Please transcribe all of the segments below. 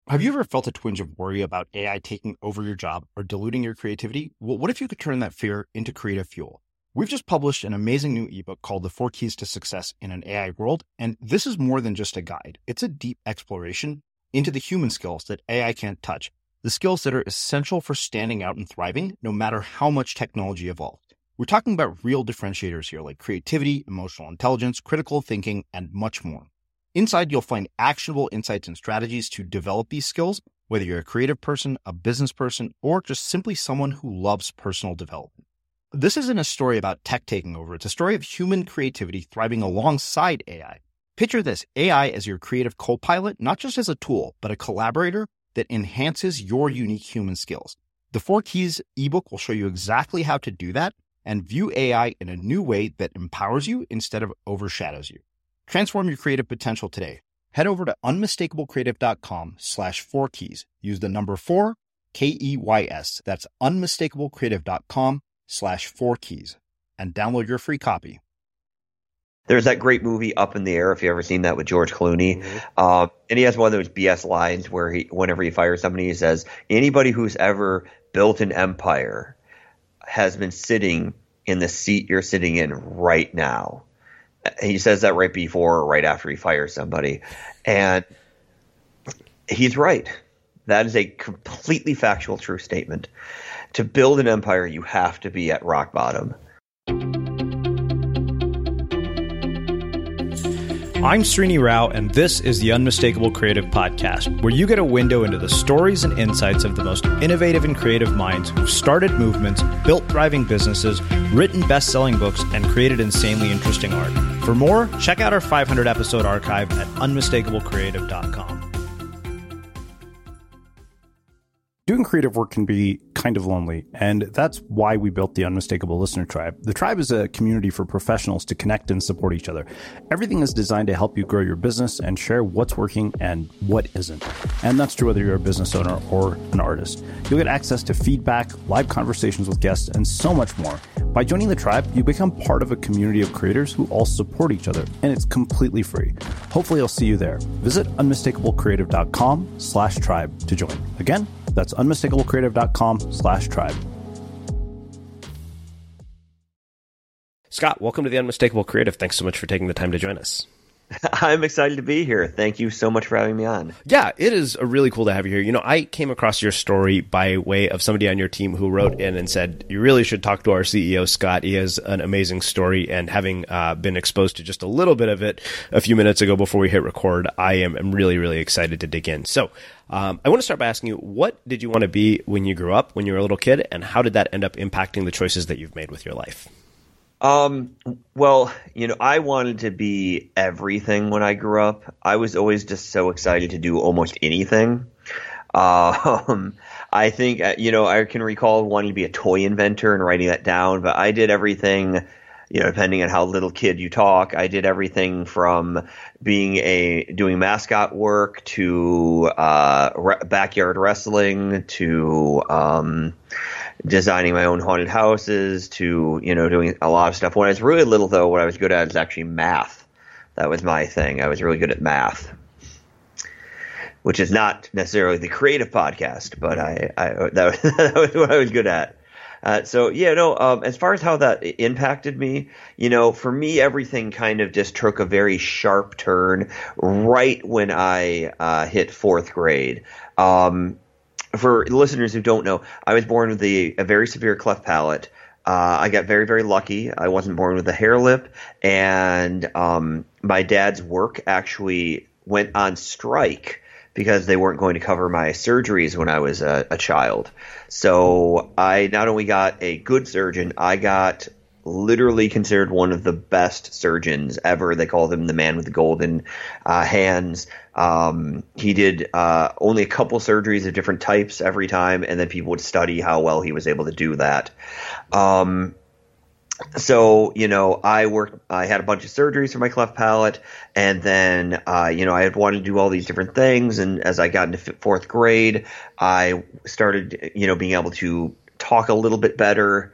Have you ever felt a twinge of worry about AI taking over your job or diluting your creativity? Well, what if you could turn that fear into creative fuel? We've just published an amazing new ebook called The 4 Keys to Success in an AI World, and this is more than just a guide. It's a deep exploration into the human skills that AI can't touch, the skills that are essential for standing out and thriving, no matter how much technology evolves. We're talking about real differentiators here, like creativity, emotional intelligence, critical thinking, and much more. Inside, you'll find actionable insights and strategies to develop these skills, whether you're a creative person, a business person, or just simply someone who loves personal development. This isn't a story about tech taking over. It's a story of human creativity thriving alongside AI. Picture this, AI as your creative co-pilot, not just as a tool, but a collaborator that enhances your unique human skills. The 4 Keys ebook will show you exactly how to do that and view AI in a new way that empowers you instead of overshadows you. Transform your creative potential today. Head over to unmistakablecreative.com/4keys. Use the number 4, KEYS. That's unmistakablecreative.com/4keys and download your free copy. There's that great movie Up in the Air, if you ever seen that, with George Clooney. And he has one of those BS lines where whenever he fires somebody, he says, anybody who's ever built an empire has been sitting in the seat you're sitting in right now. He says that right before or right after he fires somebody. And he's right. That is a completely factual, true statement. To build an empire, you have to be at rock bottom. I'm Srini Rao, and this is the Unmistakable Creative Podcast, where you get a window into the stories and insights of the most innovative and creative minds who've started movements, built thriving businesses, written best-selling books, and created insanely interesting art. For more, check out our 500-episode archive at unmistakablecreative.com. Doing creative work can be kind of lonely, and that's why we built the Unmistakable Listener Tribe. The tribe is a community for professionals to connect and support each other. Everything is designed to help you grow your business and share what's working and what isn't. And that's true whether you're a business owner or an artist. You'll get access to feedback, live conversations with guests, and so much more. By joining the tribe, you become part of a community of creators who all support each other, and it's completely free. Hopefully I'll see you there. Visit unmistakablecreative.com/tribe to join. Again, that's unmistakablecreative.com/tribe. Scott, welcome to the Unmistakable Creative. Thanks so much for taking the time to join us. I'm excited to be here. Thank you so much for having me on. Yeah, it is really cool to have you here. You know, I came across your story by way of somebody on your team who wrote in and said, you really should talk to our CEO, Scott. He has an amazing story. And having been exposed to just a little bit of it a few minutes ago before we hit record, I am really, really excited to dig in. So I want to start by asking you, what did you want to be when you grew up, when you were a little kid, and how did that end up impacting the choices that you've made with your life? Well, I wanted to be everything when I grew up. I was always just so excited to do almost anything. I think, I can recall wanting to be a toy inventor and writing that down, but I did everything, depending on how little kid you talk. I did everything from doing mascot work to, backyard wrestling to, designing my own haunted houses to, doing a lot of stuff. When I was really little, though, what I was good at is actually math. That was my thing. I was really good at math, which is not necessarily the creative podcast, but that was what I was good at. As far as how that impacted me, for me, everything kind of just took a very sharp turn right when I hit fourth grade. For listeners who don't know, I was born with a very severe cleft palate. I got very, very lucky. I wasn't born with a hair lip, and my dad's work actually went on strike because they weren't going to cover my surgeries when I was a child. So I not only got a good surgeon, I got literally considered one of the best surgeons ever. They call him the man with the golden hands. He did only a couple surgeries of different types every time, and then people would study how well he was able to do that. I had a bunch of surgeries for my cleft palate, and then, I had wanted to do all these different things. And as I got into fourth grade, I started, being able to talk a little bit better.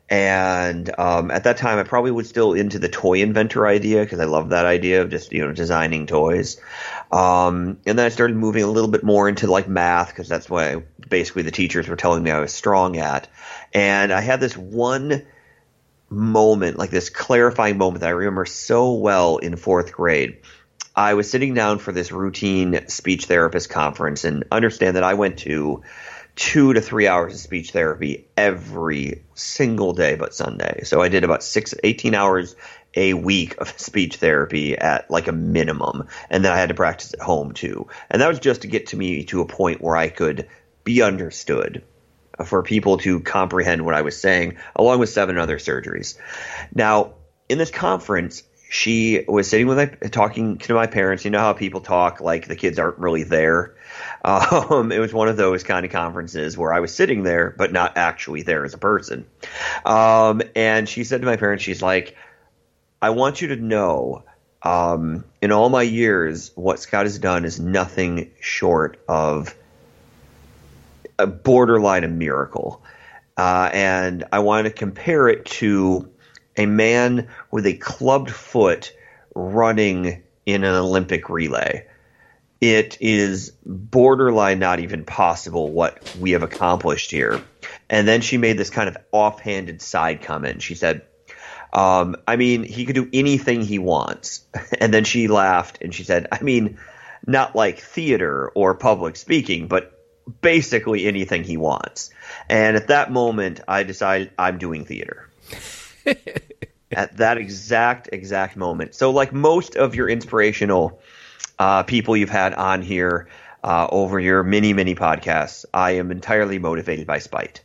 And at that time, I probably was still into the toy inventor idea because I love that idea of just, designing toys. And then I started moving a little bit more into like math because that's what basically the teachers were telling me I was strong at. And I had this one moment, like this clarifying moment that I remember so well in fourth grade. I was sitting down for this routine speech therapist conference, and understand that I went to 2 to 3 hours of speech therapy every single day but Sunday. So I did about 18 hours a week of speech therapy at like a minimum. And then I had to practice at home too. And that was just to get me to a point where I could be understood, for people to comprehend what I was saying, along with 7 other surgeries. Now, in this conference, she was sitting talking to my parents. You know how people talk like the kids aren't really there. It was one of those kind of conferences where I was sitting there, but not actually there as a person. And she said to my parents, she's like, I want you to know, in all my years, what Scott has done is nothing short of a borderline a miracle. And I want to compare it to a man with a clubbed foot running in an Olympic relay. It is borderline not even possible what we have accomplished here. And then she made this kind of offhanded side comment. She said, I mean, he could do anything he wants. And then she laughed and she said, I mean, not like theater or public speaking, but basically anything he wants. And at that moment, I decided I'm doing theater. At that exact moment. So like most of your inspirational people you've had on here over your many podcasts, I am entirely motivated by spite.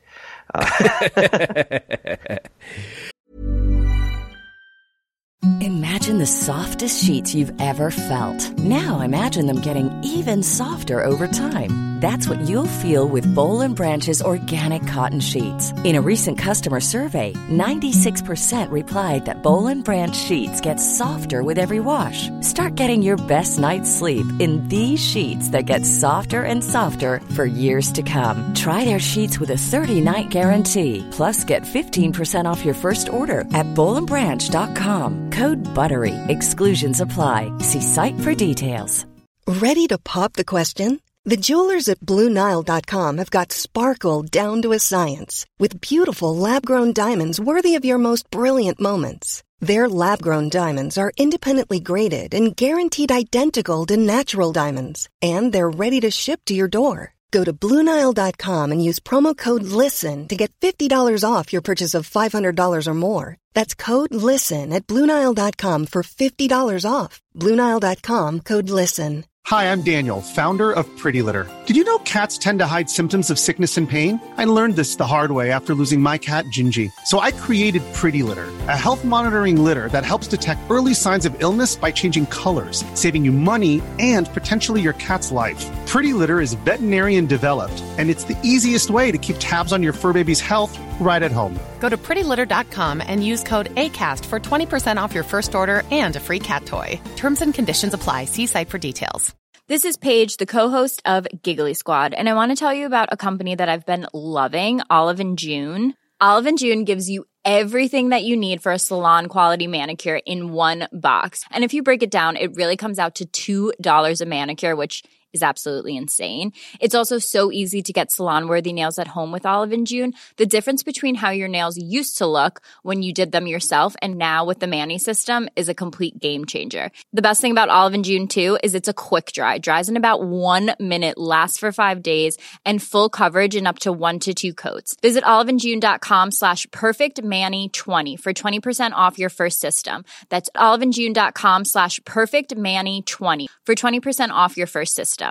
Imagine the softest sheets you've ever felt. Now imagine them getting even softer over time. That's what you'll feel with Boll & Branch's organic cotton sheets. In a recent customer survey, 96% replied that Boll & Branch sheets get softer with every wash. Start getting your best night's sleep in these sheets that get softer and softer for years to come. Try their sheets with a 30-night guarantee. Plus, get 15% off your first order at bollandbranch.com. Code BUTTERY. Exclusions apply. See site for details. Ready to pop the question? The jewelers at BlueNile.com have got sparkle down to a science with beautiful lab-grown diamonds worthy of your most brilliant moments. Their lab-grown diamonds are independently graded and guaranteed identical to natural diamonds, and they're ready to ship to your door. Go to BlueNile.com and use promo code LISTEN to get $50 off your purchase of $500 or more. That's code LISTEN at BlueNile.com for $50 off. BlueNile.com, code LISTEN. Hi, I'm Daniel, founder of Pretty Litter. Did you know cats tend to hide symptoms of sickness and pain? I learned this the hard way after losing my cat, Gingy. So I created Pretty Litter, a health monitoring litter that helps detect early signs of illness by changing colors, saving you money and potentially your cat's life. Pretty Litter is veterinarian developed, and it's the easiest way to keep tabs on your fur baby's health right at home. Go to prettylitter.com and use code ACAST for 20% off your first order and a free cat toy. Terms and conditions apply. See site for details. This is Paige, the co-host of Giggly Squad, and I want to tell you about a company that I've been loving, Olive & June. Olive & June gives you everything that you need for a salon-quality manicure in one box. And if you break it down, it really comes out to $2 a manicure, which is absolutely insane. It's also so easy to get salon-worthy nails at home with Olive & June. The difference between how your nails used to look when you did them yourself and now with the Mani system is a complete game changer. The best thing about Olive & June, too, is it's a quick dry. Dries in about 1 minute, lasts for 5 days, and full coverage in up to 1 to 2 coats. Visit oliveandjune.com/perfectmani20 for 20% off your first system. That's oliveandjune.com/perfectmani20 for 20% off your first system.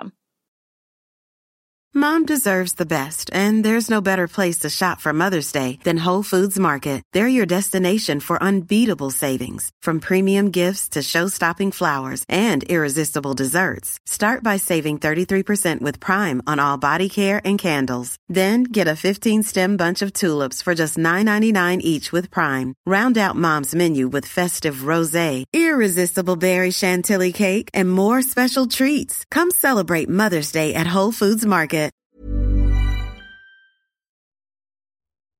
Mom deserves the best, and there's no better place to shop for Mother's Day than Whole Foods Market. They're your destination for unbeatable savings, from premium gifts to show-stopping flowers and irresistible desserts. Start by saving 33% with Prime on all body care and candles. Then get a 15-stem bunch of tulips for just $9.99 each with Prime. Round out Mom's menu with festive rosé, irresistible berry chantilly cake, and more special treats. Come celebrate Mother's Day at Whole Foods Market.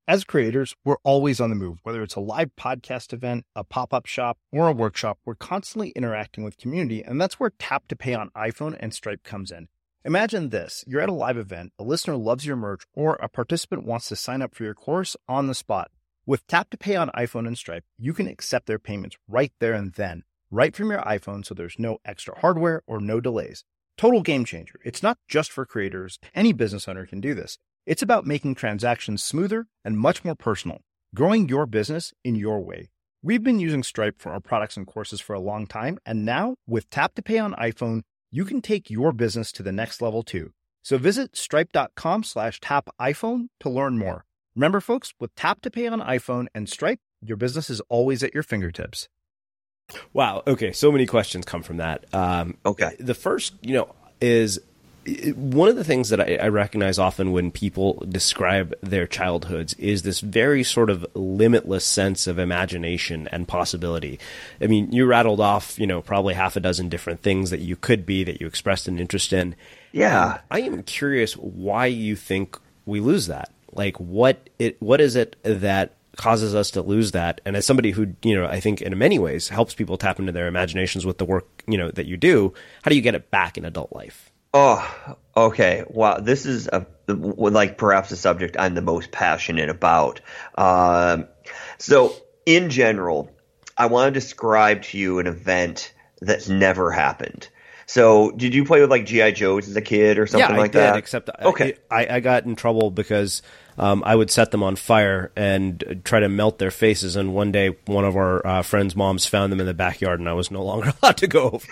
As creators, we're always on the move. Whether it's a live podcast event, a pop-up shop, or a workshop, we're constantly interacting with community, and that's where Tap to Pay on iPhone and Stripe comes in. Imagine this. You're at a live event, a listener loves your merch, or a participant wants to sign up for your course on the spot. With Tap to Pay on iPhone and Stripe, you can accept their payments right there and then, right from your iPhone, so there's no extra hardware or no delays. Total game changer. It's not just for creators. Any business owner can do this. It's about making transactions smoother and much more personal, growing your business in your way. We've been using Stripe for our products and courses for a long time, and now with Tap to Pay on iPhone, you can take your business to the next level too. So visit stripe.com/tapiphone to learn more. Remember, folks, with Tap to Pay on iPhone and Stripe, your business is always at your fingertips. Wow. Okay. So many questions come from that. Okay. The first, is one of the things that I recognize often when people describe their childhoods is this very sort of limitless sense of imagination and possibility. I mean, you rattled off, probably half a dozen different things that you could be, that you expressed an interest in. Yeah. I am curious why you think we lose that. Like, what is it that causes us to lose that? And as somebody who, I think in many ways helps people tap into their imaginations with the work, that you do, how do you get it back in adult life? Oh, okay. Wow. This is perhaps a subject I'm the most passionate about. So in general, I want to describe to you an event that's never happened. So did you play with like G.I. Joes as a kid or something like that? Yeah, I did, except okay. I got in trouble because I would set them on fire and try to melt their faces. And one day, one of our friends' moms found them in the backyard, and I was no longer allowed to go over.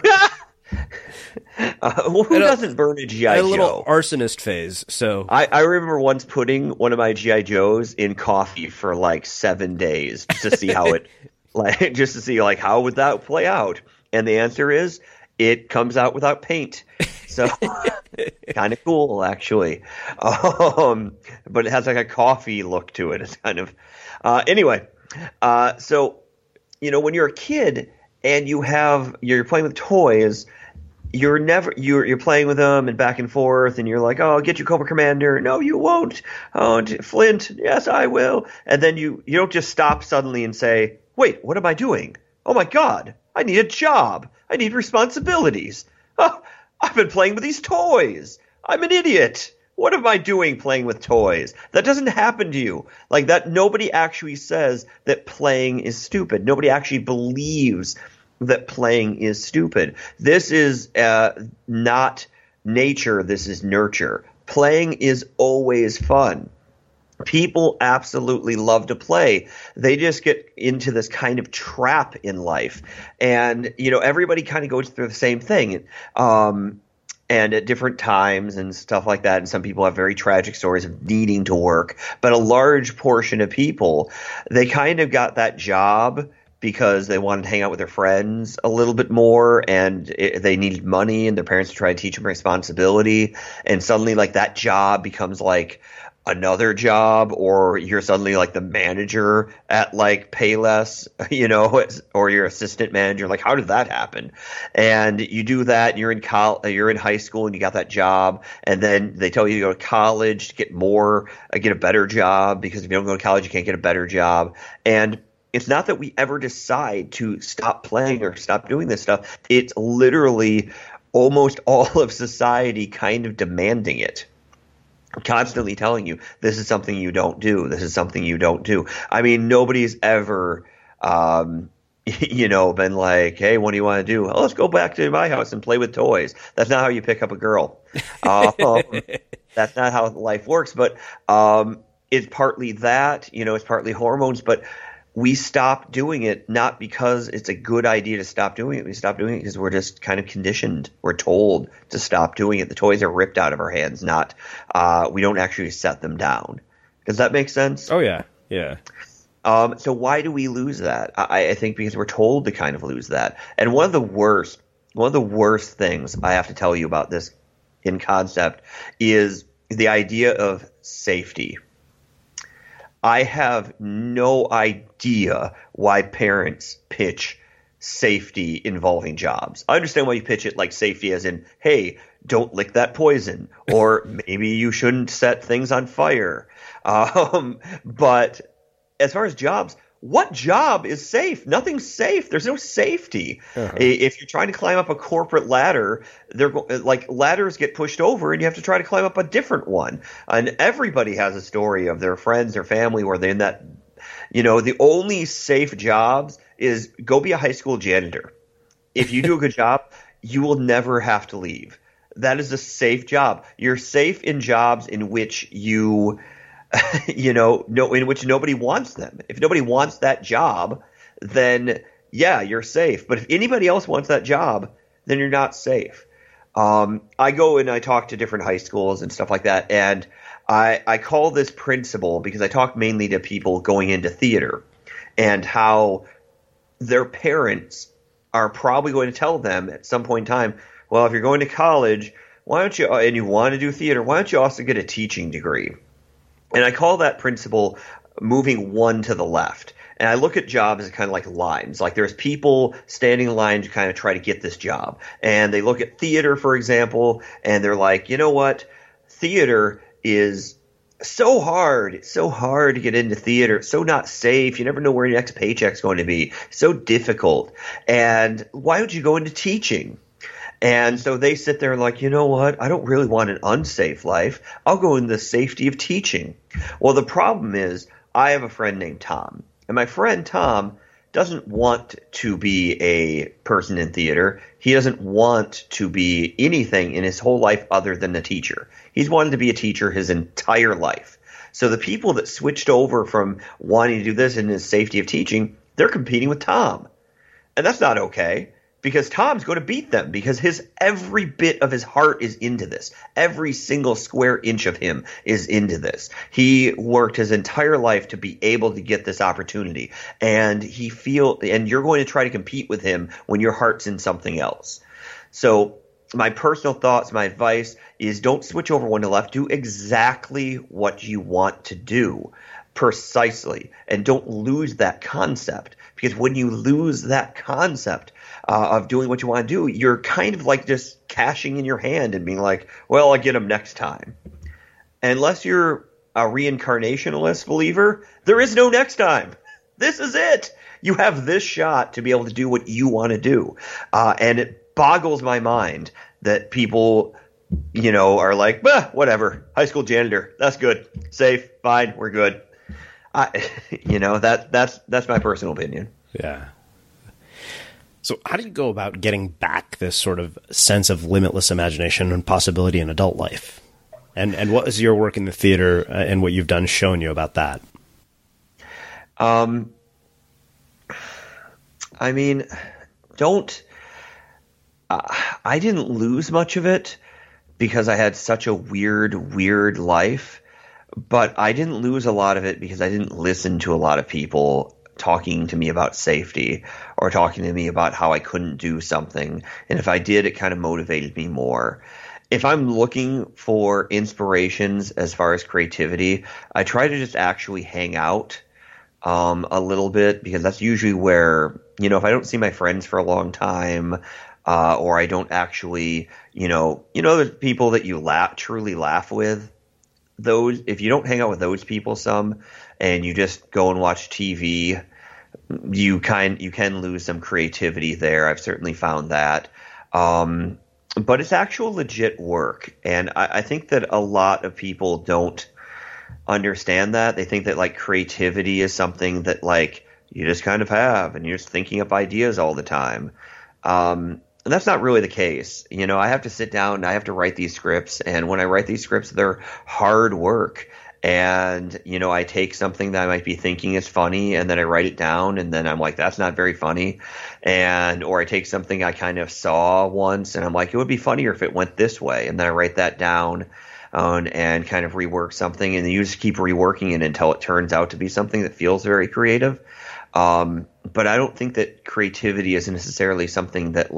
Who doesn't burn a G.I. Joe? A little arsonist phase. So I remember once putting one of my G.I. Joes in coffee for like 7 days just to see how it, how would that play out? And the answer is it comes out without paint. So kind of cool, actually. But it has like a coffee look to it. It's kind of anyway. So when you're a kid and you're playing with toys, you're playing with them and back and forth, and you're like, oh, I'll get you Cobra Commander. No, you won't. Oh, Flint. Yes, I will. And then you don't just stop suddenly and say, wait, what am I doing? Oh my God, I need a job. I need responsibilities. Oh, I've been playing with these toys. I'm an idiot. What am I doing playing with toys? That doesn't happen to you. Like that, nobody actually says that playing is stupid. Nobody actually believes that playing is stupid. This is not nature. This is nurture. Playing is always fun. People absolutely love to play. They just get into this kind of trap in life. And, everybody kind of goes through the same thing. And at different times and stuff like that. And some people have very tragic stories of needing to work. But a large portion of people, they kind of got that job because they wanted to hang out with their friends a little bit more, and they needed money, and their parents would try to teach them responsibility. And suddenly, like, that job becomes like another job, or you're suddenly like the manager at like Payless, or your assistant manager. Like, how did that happen? And you do that, and you're in high school, and you got that job, and then they tell you to go to college to get a better job, because if you don't go to college, you can't get a better job. And it's not that we ever decide to stop playing or stop doing this stuff. It's literally almost all of society kind of demanding it. Constantly telling you, this is something you don't do. This is something you don't do. I mean, nobody's ever, been like, hey, what do you want to do? Oh, let's go back to my house and play with toys. That's not how you pick up a girl. That's not how life works. But it's partly that, it's partly hormones. But we stop doing it not because it's a good idea to stop doing it. We stop doing it because we're just kind of conditioned. We're told to stop doing it. The toys are ripped out of our hands, not we don't actually set them down. Does that make sense? Oh, yeah. Yeah. So why do we lose that? I think because we're told to kind of lose that. And one of the worst things I have to tell you about this in concept is the idea of safety. I have no idea why parents pitch safety involving jobs. I understand why you pitch it like safety as in, hey, don't lick that poison, or maybe you shouldn't set things on fire. But as far as jobs, what job is safe? Nothing's safe. There's no safety. If you're trying to climb up a corporate ladder, ladders get pushed over and you have to try to climb up a different one. And everybody has a story of their friends, their family, where they're in that, the only safe jobs is go be a high school janitor. If you do a good job, you will never have to leave. That is a safe job. You're safe in jobs in which in which nobody wants them. If nobody wants that job, then yeah, you're safe. But if anybody else wants that job, then you're not safe. I go and I talk to different high schools and stuff like that, and I call this principle because I talk mainly to people going into theater and how their parents are probably going to tell them at some point in time, well, if you're going to college, why don't you, and you want to do theater, why don't you also get a teaching degree? And I call that principle moving one to the left. And I look at jobs as kind of like lines. Like there's people standing in line to kind of try to get this job. And they look at theater, for example, and they're like, you know what? Theater is so hard. It's so hard to get into theater. It's so not safe. You never know where your next paycheck's going to be. So difficult. And why don't you go into teaching? And so they sit there and like, you know what? I don't really want an unsafe life. I'll go in the safety of teaching. Well, the problem is I have a friend named Tom. And my friend Tom doesn't want to be a person in theater. He doesn't want to be anything in his whole life other than a teacher. He's wanted to be a teacher his entire life. So the people that switched over from wanting to do this in his safety of teaching, they're competing with Tom. And that's not okay. Because Tom's going to beat them because every bit of his heart is into this. Every single square inch of him is into this. He worked his entire life to be able to get this opportunity. And you're going to try to compete with him when your heart's in something else. So my personal thoughts, my advice is don't switch over one to left. Do exactly what you want to do precisely. And don't lose that concept. Because when you lose that concept of doing what you want to do, you're kind of like just cashing in your hand and being like, well, I'll get them next time. Unless you're a reincarnationalist believer, there is no next time. This is it. You have this shot to be able to do what you want to do. And it boggles my mind that people, are like, whatever, high school janitor, that's good, safe, fine, we're good. That's my personal opinion. Yeah. So how do you go about getting back this sort of sense of limitless imagination and possibility in adult life? And what is your work in the theater and what you've done shown you about that? I didn't lose much of it because I had such a weird life, but I didn't lose a lot of it because I didn't listen to a lot of people talking to me about safety or talking to me about how I couldn't do something. And if I did, it kind of motivated me more. If I'm looking for inspirations as far as creativity, I try to just actually hang out a little bit, because that's usually where, if I don't see my friends for a long time, or I don't actually, there's people that you truly laugh with. If you don't hang out with those people some and you just go and watch TV, you can lose some creativity there. I've certainly found that. But it's actual legit work. And I think that a lot of people don't understand that. They think that creativity is something that you just kind of have and you're just thinking up ideas all the time. And that's not really the case. I have to sit down and I have to write these scripts. And when I write these scripts, they're hard work. And, I take something that I might be thinking is funny and then I write it down and then I'm like, that's not very funny. Or I take something I kind of saw once and I'm like, it would be funnier if it went this way. And then I write that down and kind of rework something. And then you just keep reworking it until it turns out to be something that feels very creative. But I don't think that creativity is necessarily something that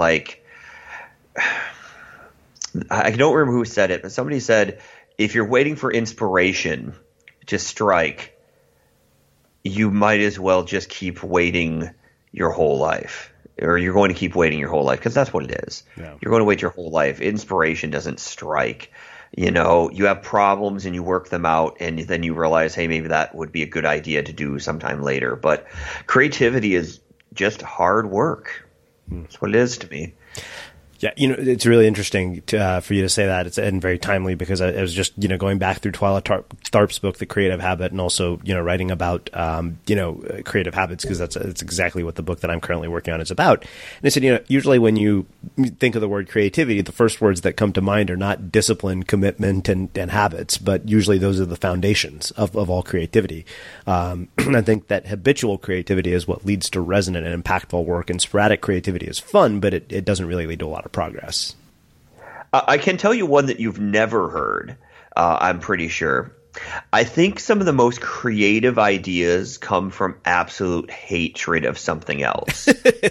I don't remember who said it, but somebody said, if you're waiting for inspiration to strike, you might as well just keep waiting your whole life. or you're going to keep waiting your whole life, because that's what it is. Yeah. You're going to wait your whole life. Inspiration doesn't strike. You know, you have problems and you work them out, and then you realize, hey, maybe that would be a good idea to do sometime later. But creativity is just hard work. That's what it is to me. Yeah, it's really interesting for you to say that. And very timely, because I was just, going back through Twyla Tharp's book, The Creative Habit, and also, writing about, creative habits, because that's exactly what the book that I'm currently working on is about. And I said, usually when you think of the word creativity, the first words that come to mind are not discipline, commitment, and habits, but usually those are the foundations of all creativity. I think that habitual creativity is what leads to resonant and impactful work, and sporadic creativity is fun, but it doesn't really lead to a lot of progress. I can tell you one that you've never heard, I'm pretty sure. I think some of the most creative ideas come from absolute hatred of something else.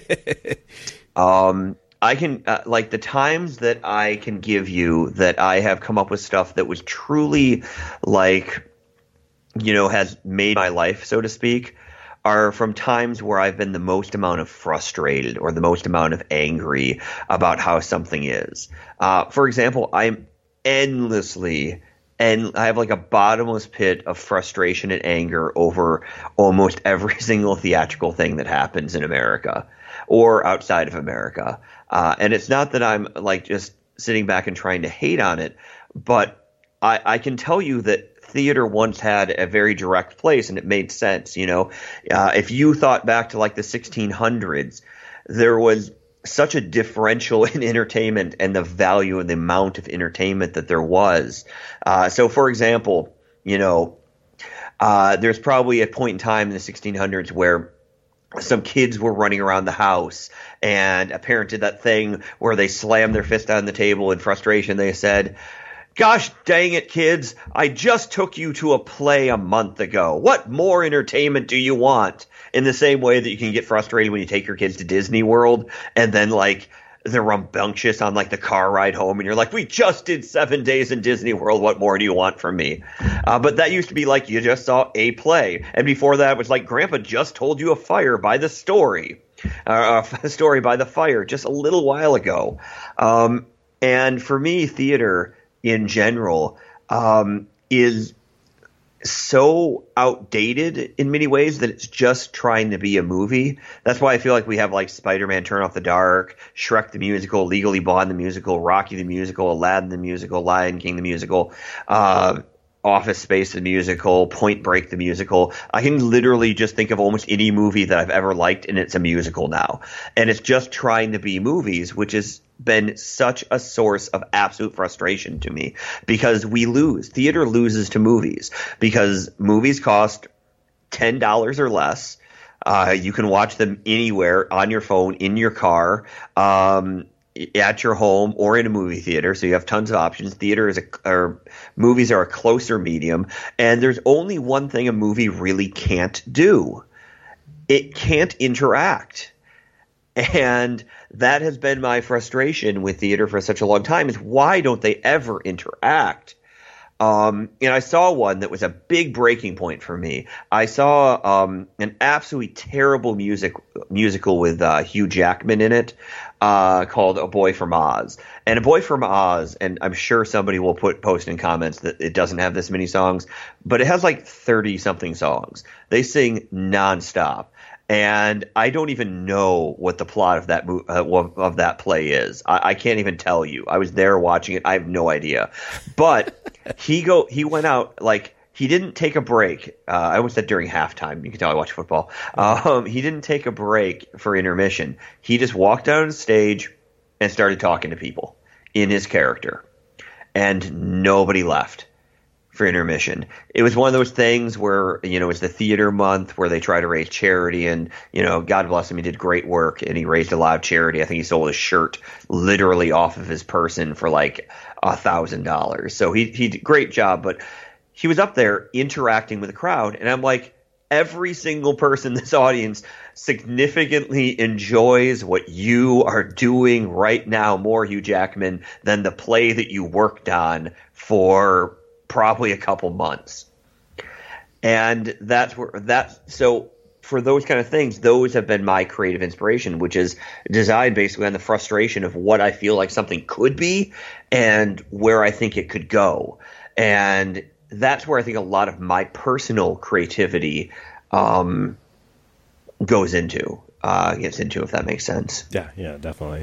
I can, like the times that I can give you that I have come up with stuff that was truly like, has made my life, so to speak, are from times where I've been the most amount of frustrated or the most amount of angry about how something is. For example, I'm endlessly, and I have like a bottomless pit of frustration and anger over almost every single theatrical thing that happens in America or outside of America. And it's not that I'm like just sitting back and trying to hate on it, but I can tell you that theater once had a very direct place, and it made sense. If you thought back to like the 1600s, there was such a differential in entertainment and the value and the amount of entertainment that there was. So, for example, there's probably a point in time in the 1600s where some kids were running around the house, and a parent did that thing where they slammed their fist on the table in frustration. They said, "Gosh dang it, kids, I just took you to a play a month ago. What more entertainment do you want?" In the same way that you can get frustrated when you take your kids to Disney World and then like they're rambunctious on like the car ride home and you're like, "We just did 7 days in Disney World. What more do you want from me?" But that used to be like you just saw a play. And before that it was like Grandpa just told you a story by the fire just a little while ago. And for me, theater in general is so outdated in many ways that it's just trying to be a movie. That's why I feel like we have like Spider-Man Turn Off the Dark, Shrek the Musical, Legally Blonde the Musical, Rocky the Musical, Aladdin the Musical, Lion King the Musical, Office Space the Musical, Point Break the Musical. I can literally just think of almost any movie that I've ever liked, and it's a musical now. And it's just trying to be movies, which has been such a source of absolute frustration to me, because we lose. Theater loses to movies because movies cost $10 or less. You can watch them anywhere, on your phone, in your car, at your home, or in a movie theater. So you have tons of options. Movies are a closer medium, and there's only one thing a movie really can't do. It can't interact. And that has been my frustration with theater for such a long time, is why don't they ever interact? And I saw one that was a big breaking point for me. I saw an absolutely terrible musical with Hugh Jackman in it, called A Boy from Oz. And A Boy from Oz, and I'm sure somebody will post in comments that it doesn't have this many songs, but it has like 30-something songs. They sing nonstop. And I don't even know what the plot of that play is. I can't even tell you. I was there watching it. I have no idea. But he went out, like, he didn't take a break. I almost said during halftime. You can tell I watch football. He didn't take a break for intermission. He just walked out on stage and started talking to people in his character. And nobody left for intermission. It was one of those things where, it's the theater month where they try to raise charity, and, God bless him, he did great work and he raised a lot of charity. I think he sold a shirt literally off of his person for like $1,000. So he did a great job, but he was up there interacting with the crowd, and I'm like, every single person in this audience significantly enjoys what you are doing right now more, Hugh Jackman, than the play that you worked on for probably a couple months. And so for those kind of things, those have been my creative inspiration, which is designed basically on the frustration of what I feel like something could be and where I think it could go. And that's where I think a lot of my personal creativity gets into, if that makes sense. Yeah, definitely.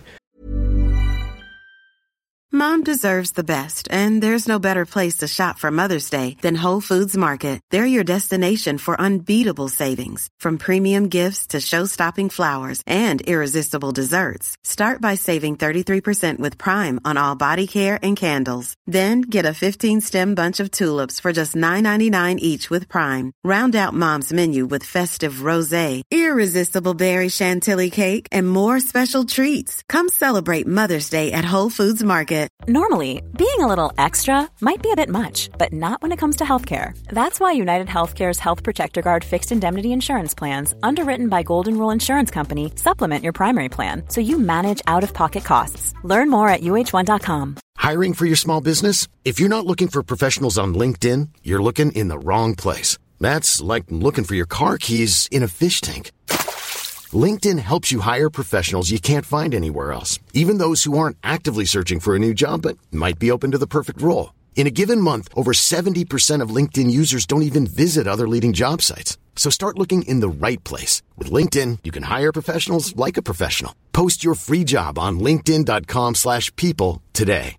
Mom deserves the best, and there's no better place to shop for Mother's Day than Whole Foods Market. They're your destination for unbeatable savings, from premium gifts to show-stopping flowers and irresistible desserts. Start by saving 33% with Prime on all body care and candles. Then get a 15-stem bunch of tulips for just $9.99 each with Prime. Round out Mom's menu with festive rosé, irresistible berry chantilly cake, and more special treats. Come celebrate Mother's Day at Whole Foods Market. Normally, being a little extra might be a bit much, but not when it comes to healthcare. That's why United Healthcare's Health Protector Guard fixed indemnity insurance plans, underwritten by Golden Rule Insurance Company, supplement your primary plan so you manage out-of-pocket costs. Learn more at UH1.com. Hiring for your small business? If you're not looking for professionals on LinkedIn, you're looking in the wrong place. That's like looking for your car keys in a fish tank. LinkedIn helps you hire professionals you can't find anywhere else, even those who aren't actively searching for a new job but might be open to the perfect role. In a given month, over 70% of LinkedIn users don't even visit other leading job sites. So start looking in the right place. With LinkedIn, you can hire professionals like a professional. Post your free job on linkedin.com/people today.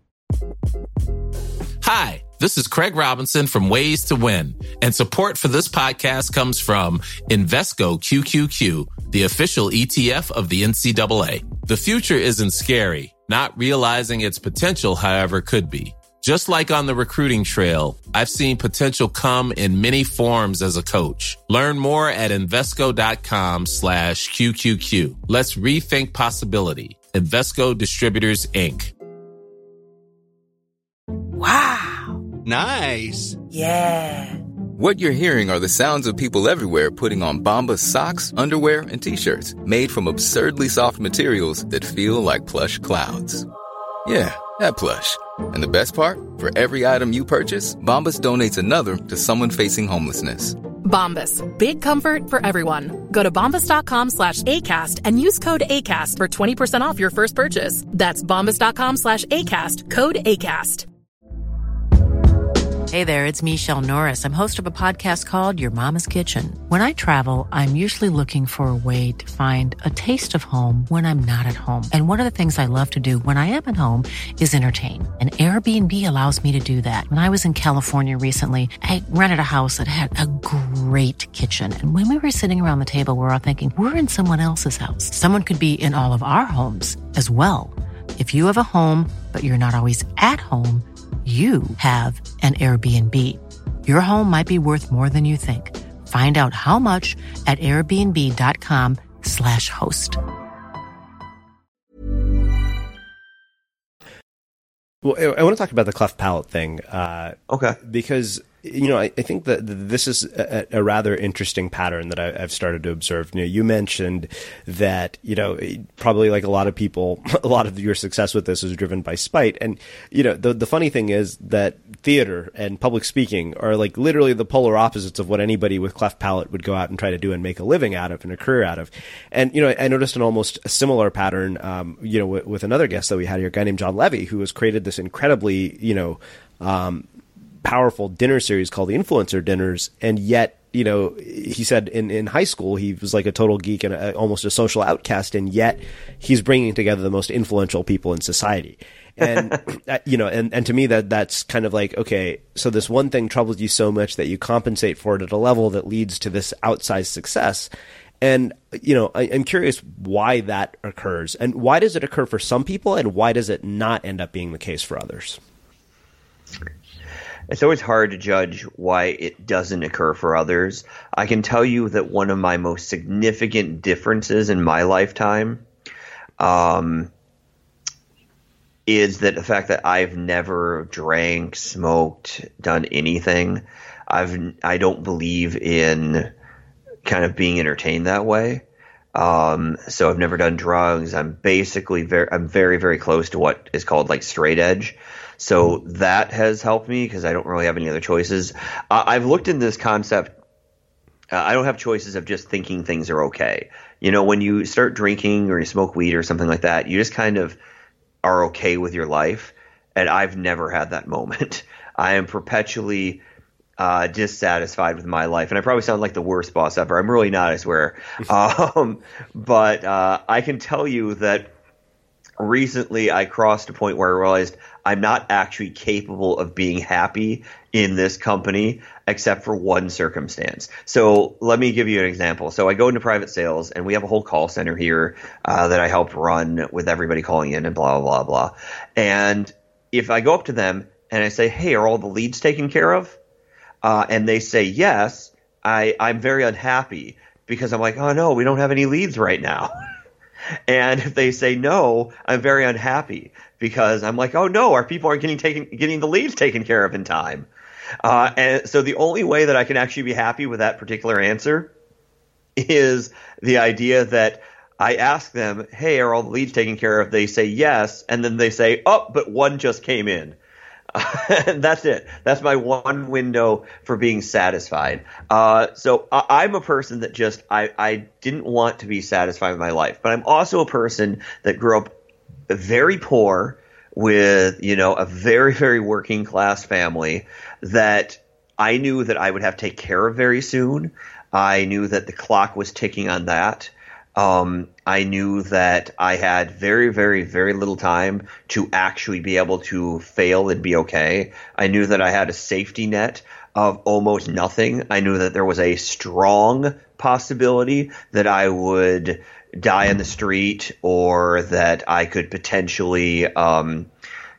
Hi, this is Craig Robinson from Ways to Win, and support for this podcast comes from Invesco QQQ, the official ETF of the NCAA. The future isn't scary. Not realizing its potential, however, could be. Just like on the recruiting trail, I've seen potential come in many forms as a coach. Learn more at Invesco.com/QQQ. Let's rethink possibility. Invesco Distributors, Inc. Wow. Nice. Yeah. What you're hearing are the sounds of people everywhere putting on Bombas socks, underwear, and T-shirts made from absurdly soft materials that feel like plush clouds. Yeah, that plush. And the best part? For every item you purchase, Bombas donates another to someone facing homelessness. Bombas. Big comfort for everyone. Go to bombas.com/ACAST and use code ACAST for 20% off your first purchase. That's bombas.com/ACAST, code ACAST. Hey there, it's Michelle Norris. I'm host of a podcast called Your Mama's Kitchen. When I travel, I'm usually looking for a way to find a taste of home when I'm not at home. And one of the things I love to do when I am at home is entertain. And Airbnb allows me to do that. When I was in California recently, I rented a house that had a great kitchen. And when we were sitting around the table, we were all thinking, we're in someone else's house. Someone could be in all of our homes as well. If you have a home, but you're not always at home, you have an Airbnb. Your home might be worth more than you think. Find out how much at airbnb.com/host. Well, I want to talk about the cleft palate thing. Okay. Because, you know, I think that this is a rather interesting pattern that I've started to observe. You know, you mentioned that, you know, probably like a lot of people, a lot of your success with this is driven by spite. And, you know, the funny thing is that theater and public speaking are like literally the polar opposites of what anybody with cleft palate would go out and try to do and make a living out of and a career out of. And, you know, I noticed an almost a similar pattern, you know, with another guest that we had here, a guy named John Levy, who has created this incredibly, you know, powerful dinner series called the Influencer Dinners, and yet, you know, he said in high school he was like a total geek and almost a social outcast, and yet he's bringing together the most influential people in society. And you know, and to me that's kind of like, okay, so this one thing troubles you so much that you compensate for it at a level that leads to this outsized success. And, you know, I'm curious why that occurs, and why does it occur for some people, and why does it not end up being the case for others? It's always hard to judge why it doesn't occur for others. I can tell you that one of my most significant differences in my lifetime is that the fact that I've never drank, smoked, done anything. I don't believe in kind of being entertained that way. So I've never done drugs. I'm basically very, very close to what is called like straight edge. So that has helped me because I don't really have any other choices. I've looked into this concept I don't have choices of just thinking things are okay. You know, when you start drinking or you smoke weed or something like that, you just kind of are okay with your life. And I've never had that moment. I am perpetually dissatisfied with my life. And I probably sound like the worst boss ever. I'm really not, I swear. But I can tell you that recently I crossed a point where I realized I'm not actually capable of being happy in this company except for one circumstance. So let me give you an example. So I go into private sales and we have a whole call center here that I help run with everybody calling in and blah, blah, blah. And if I go up to them and I say, hey, are all the leads taken care of? And they say yes, I'm very unhappy because I'm like, oh, no, we don't have any leads right now. And if they say no, I'm very unhappy because I'm like, oh, no, our people aren't getting the leads taken care of in time. And so the only way that I can actually be happy with that particular answer is the idea that I ask them, hey, are all the leads taken care of? They say yes. And then they say, oh, but one just came in. And that's it. That's my one window for being satisfied. So I'm a person that just I didn't want to be satisfied with my life. But I'm also a person that grew up very poor with, you know, a very, very working class family that I knew that I would have to take care of very soon. I knew that the clock was ticking on that. I knew that I had very, very, very little time to actually be able to fail and be okay. I knew that I had a safety net of almost nothing. I knew that there was a strong possibility that I would die in the street or that I could potentially, end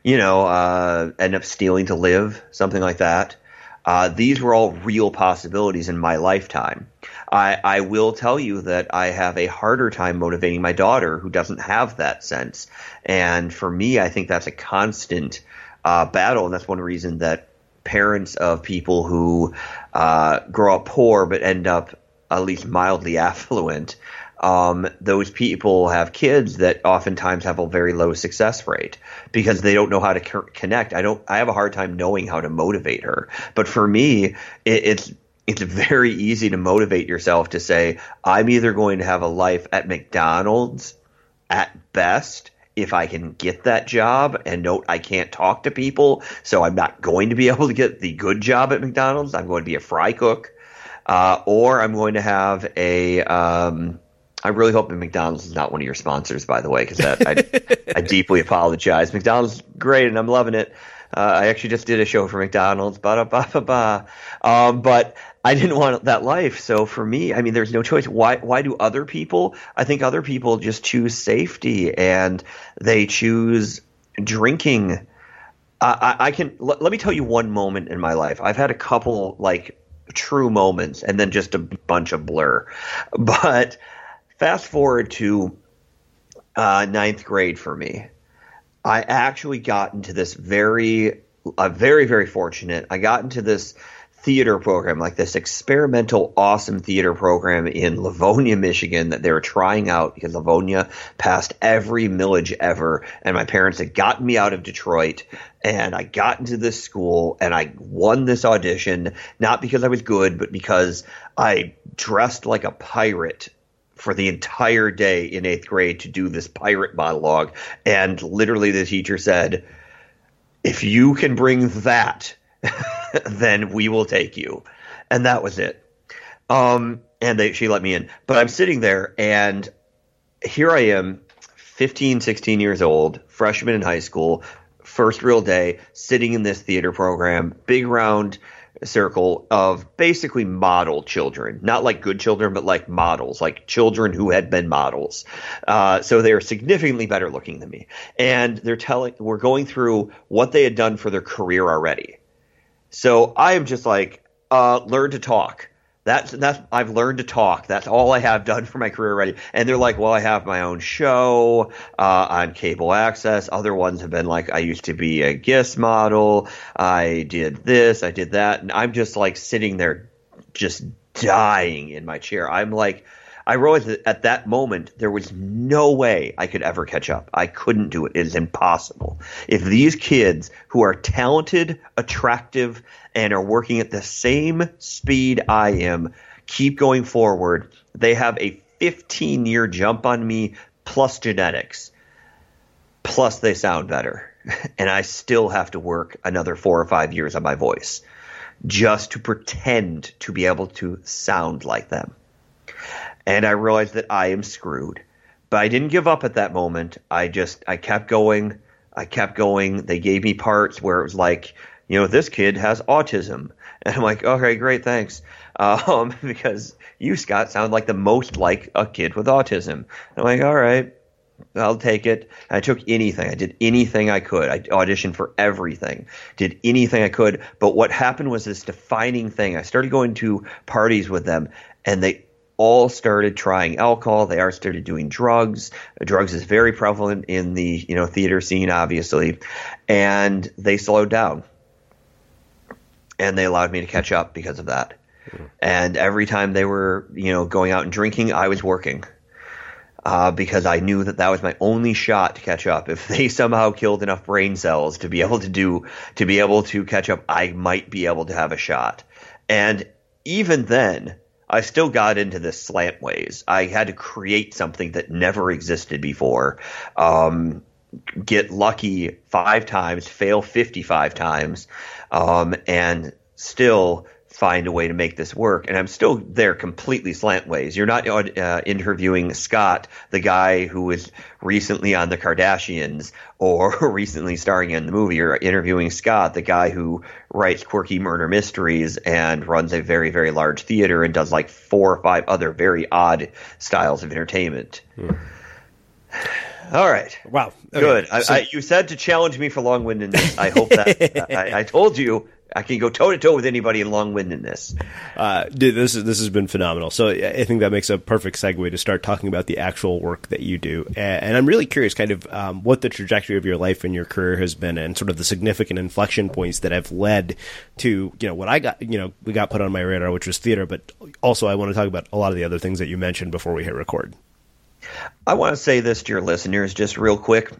up stealing to live, something like that. These were all real possibilities in my lifetime. I will tell you that I have a harder time motivating my daughter who doesn't have that sense. And for me, I think that's a constant battle. And that's one reason that parents of people who grow up poor but end up at least mildly affluent, those people have kids that oftentimes have a very low success rate because they don't know how to connect. I have a hard time knowing how to motivate her. But for me, it's very easy to motivate yourself to say, I'm either going to have a life at McDonald's at best if I can get that job, and note I can't talk to people, so I'm not going to be able to get the good job at McDonald's. I'm going to be a fry cook, or I'm going to have a I really hope that McDonald's is not one of your sponsors, by the way, because I deeply apologize. McDonald's is great, and I'm loving it. I actually just did a show for McDonald's, but I didn't want that life. So for me, I mean, there's no choice. Why do other people? I think other people just choose safety and they choose drinking. Let me tell you one moment in my life. I've had a couple like true moments and then just a bunch of blur. But fast forward to ninth grade for me. I actually got into this very, very fortunate. I got into this theater program, like this experimental, awesome theater program in Livonia, Michigan that they were trying out because Livonia passed every millage ever. And my parents had gotten me out of Detroit and I got into this school and I won this audition, not because I was good, but because I dressed like a pirate for the entire day in 8th grade to do this pirate monologue. And literally the teacher said, if you can bring that, then we will take you. And that was it. She let me in. But I'm sitting there and here I am, 15, 16 years old, freshman in high school, first real day, sitting in this theater program, big round circle of basically model children, not like good children, but like models, like children who had been models. So they're significantly better looking than me. And we're going through what they had done for their career already. So I am just like, learn to talk. I've learned to talk. That's all I have done for my career already. And they're like, well, I have my own show on cable access. Other ones have been like, I used to be a GIS model. I did this, I did that. And I'm just like sitting there just dying in my chair. I'm like, I realized that at that moment, there was no way I could ever catch up. I couldn't do it. It is impossible. If these kids who are talented, attractive, and are working at the same speed I am keep going forward. They have a 15-year jump on me plus genetics. Plus they sound better. And I still have to work another 4 or 5 years on my voice just to pretend to be able to sound like them. And I realized that I am screwed. But I didn't give up at that moment. I kept going. They gave me parts where it was like, this kid has autism. And I'm like, okay, great, thanks. Because you, Scott, sound like the most like a kid with autism. I'm like, all right, I'll take it. I took anything. I did anything I could. I auditioned for everything, did anything I could. But what happened was this defining thing. I started going to parties with them, and they all started trying alcohol. They all started doing drugs. Drugs is very prevalent in the theater scene, obviously. And they slowed down. And they allowed me to catch up because of that. And every time they were, going out and drinking, I was working because I knew that was my only shot to catch up. If they somehow killed enough brain cells to be able to catch up, I might be able to have a shot. And even then, I still got into this slant ways. I had to create something that never existed before. Get lucky 5 times, fail 55 times, and still find a way to make this work. And I'm still there completely slant ways. You're not interviewing Scott, the guy who was recently on The Kardashians or recently starring in the movie. You're interviewing Scott, the guy who writes quirky murder mysteries and runs a very, very large theater and does like 4 or 5 other very odd styles of entertainment. All right. Wow. Okay. Good. You said to challenge me for long-windedness. I hope that I told you I can go toe-to-toe with anybody in long-windedness. Dude, this has been phenomenal. So I think that makes a perfect segue to start talking about the actual work that you do. And I'm really curious kind of what the trajectory of your life and your career has been and sort of the significant inflection points that have led to, what I got, we got put on my radar, which was theater. But also I want to talk about a lot of the other things that you mentioned before we hit record. I want to say this to your listeners just real quick.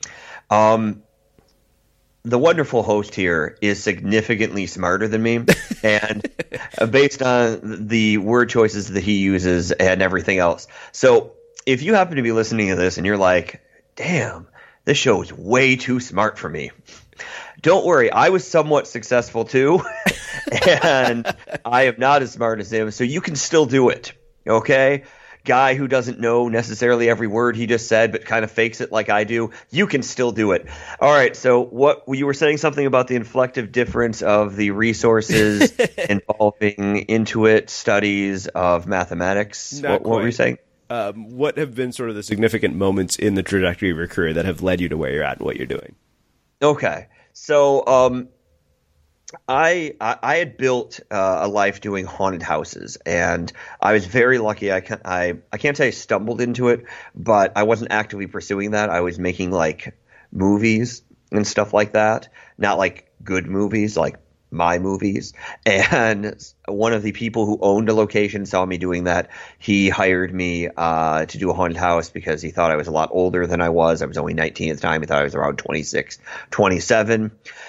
The wonderful host here is significantly smarter than me, and based on the word choices that he uses and everything else. So if you happen to be listening to this and you're like, damn, this show is way too smart for me, don't worry. I was somewhat successful too, and I am not as smart as him, so you can still do it, okay? Guy who doesn't know necessarily every word he just said but kind of fakes it like I do, you can still do it. All right, so what you were saying something about the inflective difference of the resources involving Intuit studies of mathematics. What were you saying? What have been sort of the significant moments in the trajectory of your career that have led you to where you're at and what you're doing? Okay, so I had built a life doing haunted houses, and I was very lucky. I can't say I stumbled into it, but I wasn't actively pursuing that. I was making like movies and stuff like that, not like good movies, like my movies. And one of the people who owned a location saw me doing that. He hired me to do a haunted house because he thought I was a lot older than I was. I was only 19 at the time. He thought I was around 26, 27.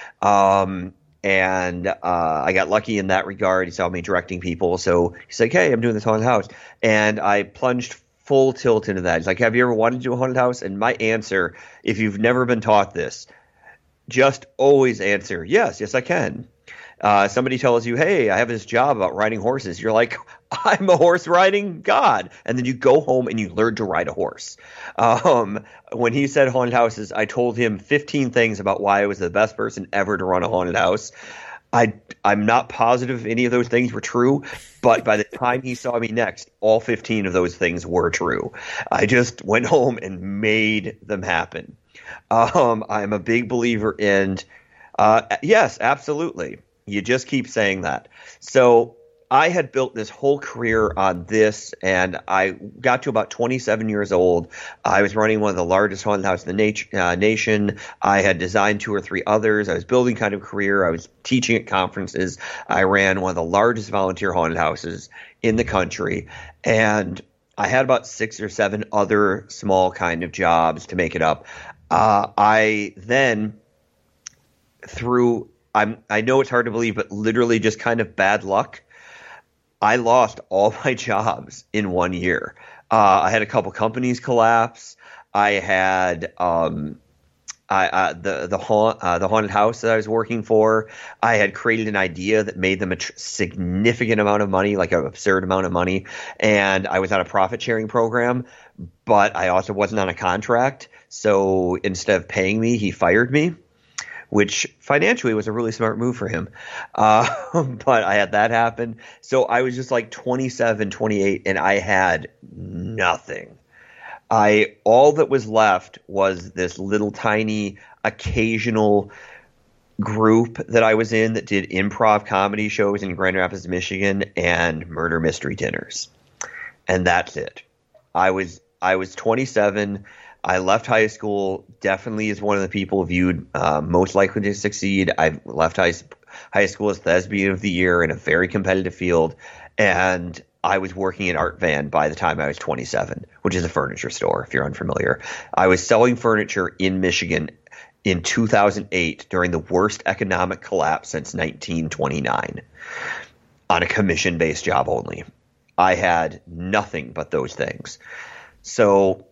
And I got lucky in that regard. He saw me directing people. So he's like, hey, I'm doing this haunted house. And I plunged full tilt into that. He's like, have you ever wanted to do a haunted house? And my answer, if you've never been taught this, just always answer, yes, I can. Somebody tells you, hey, I have this job about riding horses. You're like, I'm a horse riding god. And then you go home and you learn to ride a horse. When he said haunted houses, I told him 15 things about why I was the best person ever to run a haunted house. I'm not positive any of those things were true, but by the time he saw me next, all 15 of those things were true. I just went home and made them happen. I'm a big believer in, yes, absolutely. You just keep saying that. So I had built this whole career on this, and I got to about 27 years old. I was running one of the largest haunted houses in the nation. I had designed 2 or 3 others. I was building kind of a career. I was teaching at conferences. I ran one of the largest volunteer haunted houses in the country, and I had about 6 or 7 other small kind of jobs to make it up. I then I know it's hard to believe, but literally just kind of bad luck, I lost all my jobs in 1 year. I had a couple companies collapse. I had the haunted house that I was working for. I had created an idea that made them a significant amount of money, like an absurd amount of money. And I was on a profit sharing program, but I also wasn't on a contract. So instead of paying me, he fired me, which financially was a really smart move for him. But I had that happen. So I was just like 27, 28, and I had nothing. All that was left was this little tiny occasional group that I was in that did improv comedy shows in Grand Rapids, Michigan, and murder mystery dinners. And that's it. I was 27. I left high school definitely as one of the people viewed most likely to succeed. I left high school as Thespian of the Year in a very competitive field, and I was working at Art Van by the time I was 27, which is a furniture store, if you're unfamiliar. I was selling furniture in Michigan in 2008 during the worst economic collapse since 1929 on a commission-based job only. I had nothing but those things. So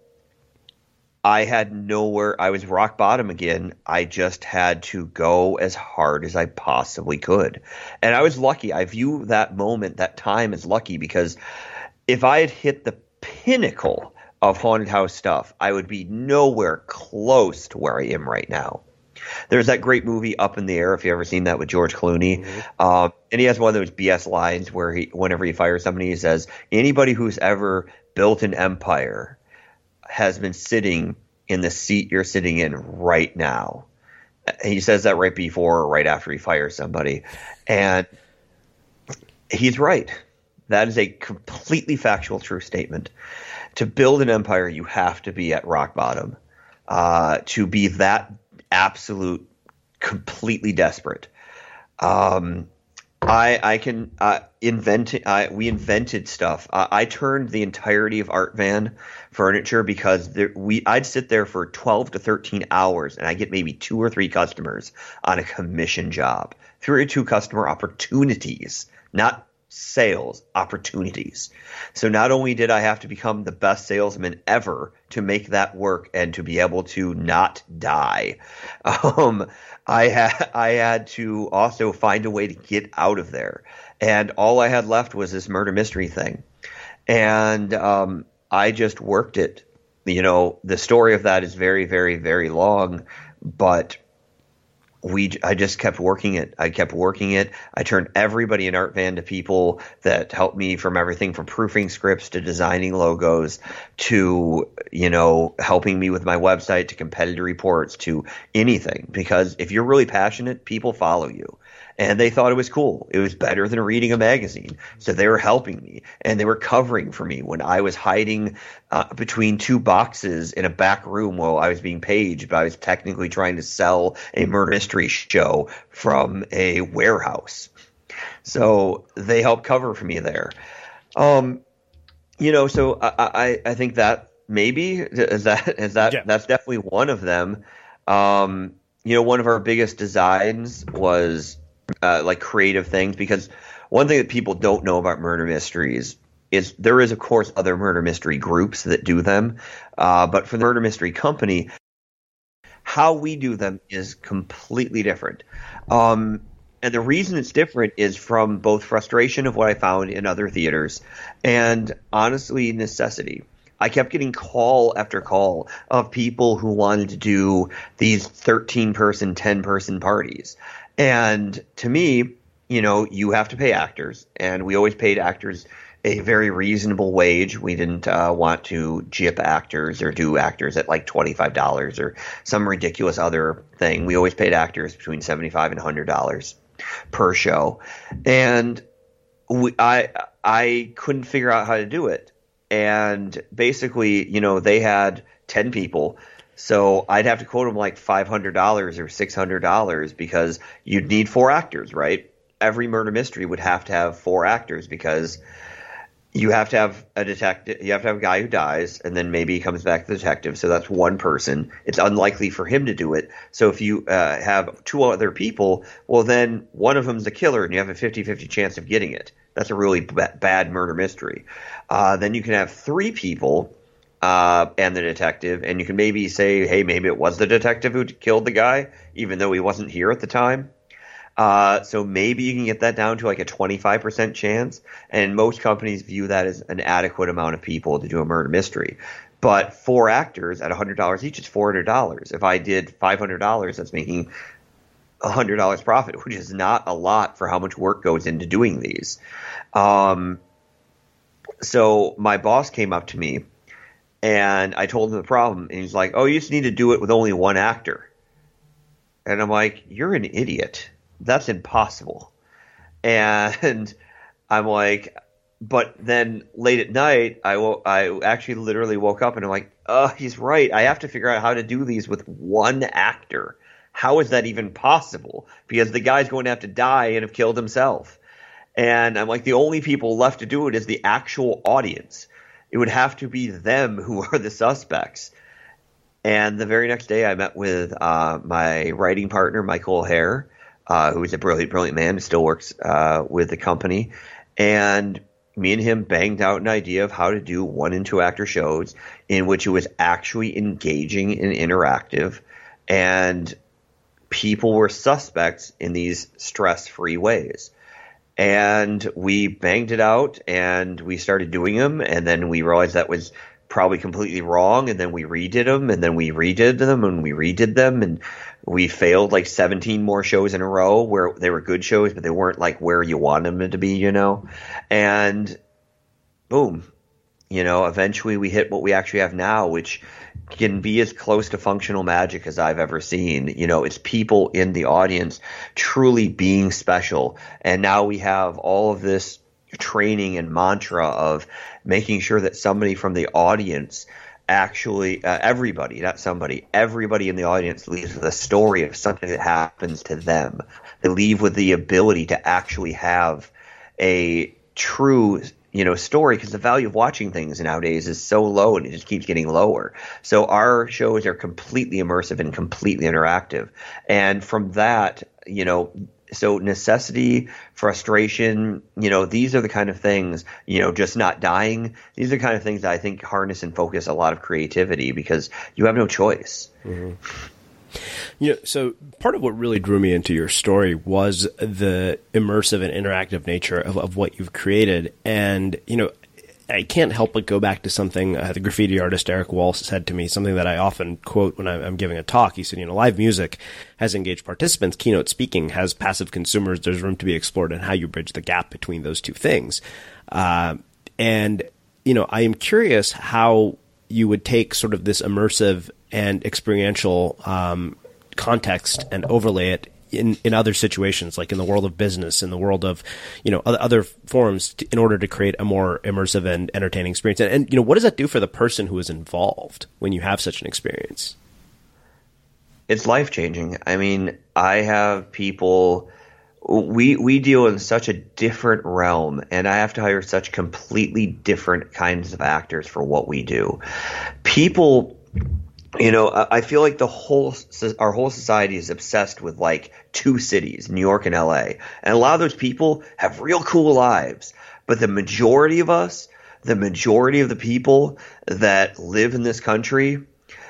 I had nowhere. I was rock bottom again. I just had to go as hard as I possibly could. And I was lucky. I view that moment, that time, as lucky, because if I had hit the pinnacle of haunted house stuff, I would be nowhere close to where I am right now. There's that great movie Up in the Air, if you've ever seen that, with George Clooney. Mm-hmm. And he has one of those BS lines where whenever he fires somebody, he says, anybody who's ever built an empire has been sitting in the seat you're sitting in right now. He says that right before or right after he fires somebody. And he's right. That is a completely factual, true statement. To build an empire, you have to be at rock bottom. To be that absolute, completely desperate. We invented stuff. I turned the entirety of Art Van furniture because I'd sit there for 12 to 13 hours and I get maybe 2 or 3 customers on a commission job. 3 or 2 customer opportunities, not sales, opportunities. So not only did I have to become the best salesman ever to make that work and to be able to not die, I had to also find a way to get out of there. And all I had left was this murder mystery thing. And I just worked it. You know, the story of that is very, very, very long, but I just kept working it. I kept working it. I turned everybody in Art Van to people that helped me, from everything from proofing scripts to designing logos to, helping me with my website to competitor reports to anything. Because if you're really passionate, people follow you. And they thought it was cool. It was better than reading a magazine. So they were helping me and they were covering for me when I was hiding between 2 boxes in a back room while I was being paged, but I was technically trying to sell a murder mystery show from a warehouse. So they helped cover for me there. So I think that maybe that's definitely one of them. One of our biggest designs was like creative things, because one thing that people don't know about murder mysteries is there is, of course, other murder mystery groups that do them. But for the Murder Mystery Company, how we do them is completely different. And the reason it's different is from both frustration of what I found in other theaters and honestly necessity. I kept getting call after call of people who wanted to do these 13-person, 10-person parties. And to me, you have to pay actors, and we always paid actors a very reasonable wage. We didn't want to gyp actors or do actors at like $25 or some ridiculous other thing. We always paid actors between $75 and $100 per show. And I couldn't figure out how to do it. And basically, they had 10 people. So I'd have to quote them like $500 or $600 because you'd need 4 actors, right? Every murder mystery would have to have 4 actors because you have to have a detective. You have to have a guy who dies, and then maybe he comes back the detective. So that's one person. It's unlikely for him to do it. So if you have two other people, well, then one of them's the killer, and you have a 50-50 chance of getting it. That's a really bad murder mystery. Then you can have three people and the detective, and you can maybe say, hey, maybe it was the detective who killed the guy, even though he wasn't here at the time. So maybe you can get that down to like a 25% chance. And most companies view that as an adequate amount of people to do a murder mystery. But 4 actors at $100 each is $400. If I did $500, that's making $100 profit, which is not a lot for how much work goes into doing these. So my boss came up to me and I told him the problem. And he's like, oh, you just need to do it with only 1 actor. And I'm like, you're an idiot. That's impossible. And I'm like, but then late at night, I actually literally woke up and I'm like, oh, he's right. I have to figure out how to do these with 1 actor. How is that even possible? Because the guy's going to have to die and have killed himself. And I'm like, the only people left to do it is the actual audience. It would have to be them who are the suspects. And the very next day I met with my writing partner, Michael O'Hare, who is a brilliant, brilliant man who still works with the company. And me and him banged out an idea of how to do 1 and 2 actor shows in which it was actually engaging and interactive. And people were suspects in these stress-free ways. And we banged it out and we started doing them. And then we realized that was probably completely wrong. And then we redid them and then we redid them and we redid them. And we failed like 17 more shows in a row where they were good shows, but they weren't like where you want them to be, you know? And boom, you know, eventually we hit what we actually have now, which can be as close to functional magic as I've ever seen. You know, it's people in the audience truly being special. And now we have all of this training and mantra of making sure that somebody from the audience actually everybody in the audience leaves with a story of something that happens to them. They leave with the ability to actually have a true, you know, story, because the value of watching things nowadays is so low and it just keeps getting lower. So our shows are completely immersive and completely interactive. And from that, you know, so necessity, frustration, you know, these are the kind of things, you know, just not dying. These are the kind of things that I think harness and focus a lot of creativity because you have no choice. Mm-hmm. You know, so part of what really drew me into your story was the immersive and interactive nature of what you've created. And, you know, I can't help but go back to something the graffiti artist Eric Walsh said to me, something that I often quote when I'm giving a talk. He said, you know, live music has engaged participants. Keynote speaking has passive consumers. There's room to be explored in how you bridge the gap between those two things. And, you know, I am curious how you would take sort of this immersive and experiential context and overlay it in other situations, like in the world of business, in the world of, you know, other forums, in order to create a more immersive and entertaining experience. And, you know, what does that do for the person who is involved when you have such an experience? It's life-changing. I mean, I have people, we deal in such a different realm, and I have to hire such completely different kinds of actors for what we do. People, you know, I feel like our whole society is obsessed with like 2 cities, New York and LA. And a lot of those people have real cool lives. But the majority of us, the majority of the people that live in this country,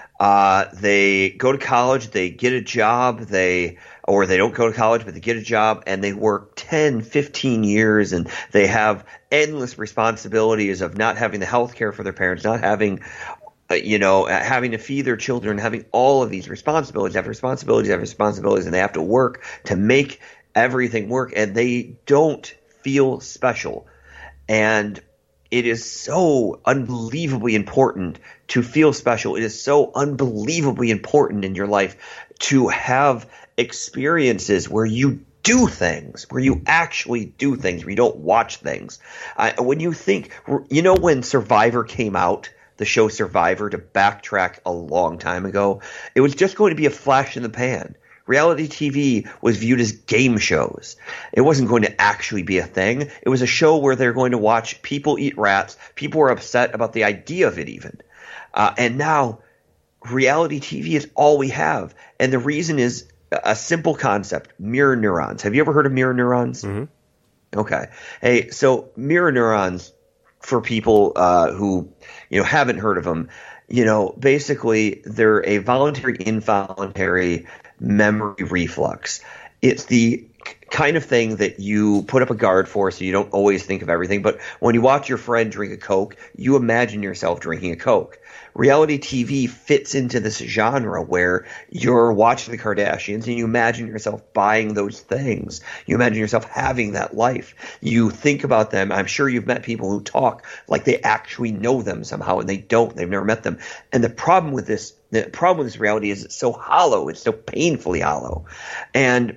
they go to college, they get a job, or they don't go to college, but they get a job and they work 10, 15 years and they have endless responsibilities of not having the health care for their parents, not having you know, having to feed their children, having all of these responsibilities, and they have to work to make everything work, and they don't feel special. And it is so unbelievably important to feel special. It is so unbelievably important in your life to have experiences where you do things, where you actually do things, where you don't watch things. When you think, you know, when Survivor came out, the show Survivor, to backtrack a long time ago, it was just going to be a flash in the pan. Reality TV was viewed as game shows. It wasn't going to actually be a thing. It was a show where they're going to watch people eat rats. People were upset about the idea of it even. And now reality TV is all we have. And the reason is a simple concept, mirror neurons. Have you ever heard of mirror neurons? Mm-hmm. Okay. Hey, so mirror neurons, for people who haven't heard of them, basically they're a voluntary, involuntary memory reflex. It's the kind of thing that you put up a guard for so you don't always think of everything. But when you watch your friend drink a Coke, you imagine yourself drinking a Coke. Reality TV fits into this genre where you're watching the Kardashians and you imagine yourself buying those things. You imagine yourself having that life. You think about them. I'm sure you've met people who talk like they actually know them somehow, and they don't. They've never met them. And the problem with this reality is it's so hollow. It's so painfully hollow. And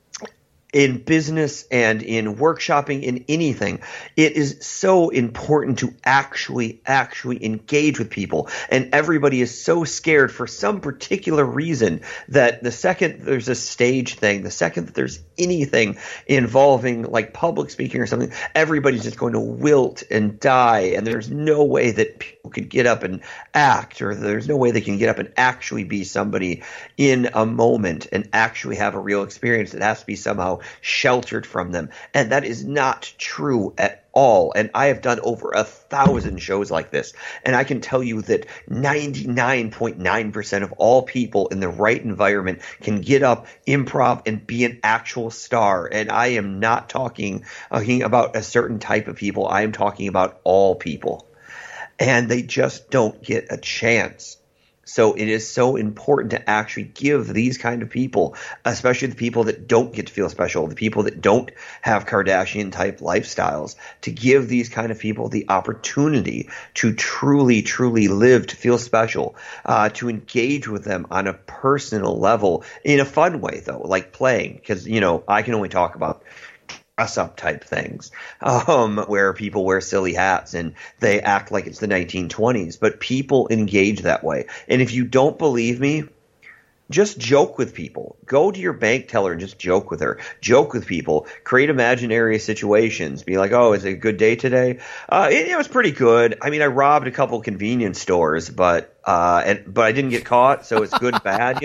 in business and in workshopping, in anything, it is so important to actually engage with people. And everybody is so scared for some particular reason that the second there's a stage thing, the second that there's anything involving like public speaking or something, everybody's just going to wilt and die. And there's no way that people could get up and act, or there's no way they can get up and actually be somebody in a moment and actually have a real experience. It has to be somehow sheltered from them. And that is not true at all. And I have done over 1,000 shows like this. And I can tell you that 99.9% of all people in the right environment can get up, improv, and be an actual star. And I am not talking about a certain type of people. I am talking about all people. And they just don't get a chance. So it is so important to actually give these kind of people, especially the people that don't get to feel special, the people that don't have Kardashian-type lifestyles, to give these kind of people the opportunity to truly, truly live, to feel special, to engage with them on a personal level in a fun way, though, like playing. Because, I can only talk about dress-up type things, where people wear silly hats and they act like it's the 1920s. But people engage that way. And if you don't believe me, just joke with people. Go to your bank teller and just joke with her. Joke with people. Create imaginary situations. Be like, oh, is it a good day today? It was pretty good. I mean, I robbed a couple convenience stores, but I didn't get caught, so it's good, bad,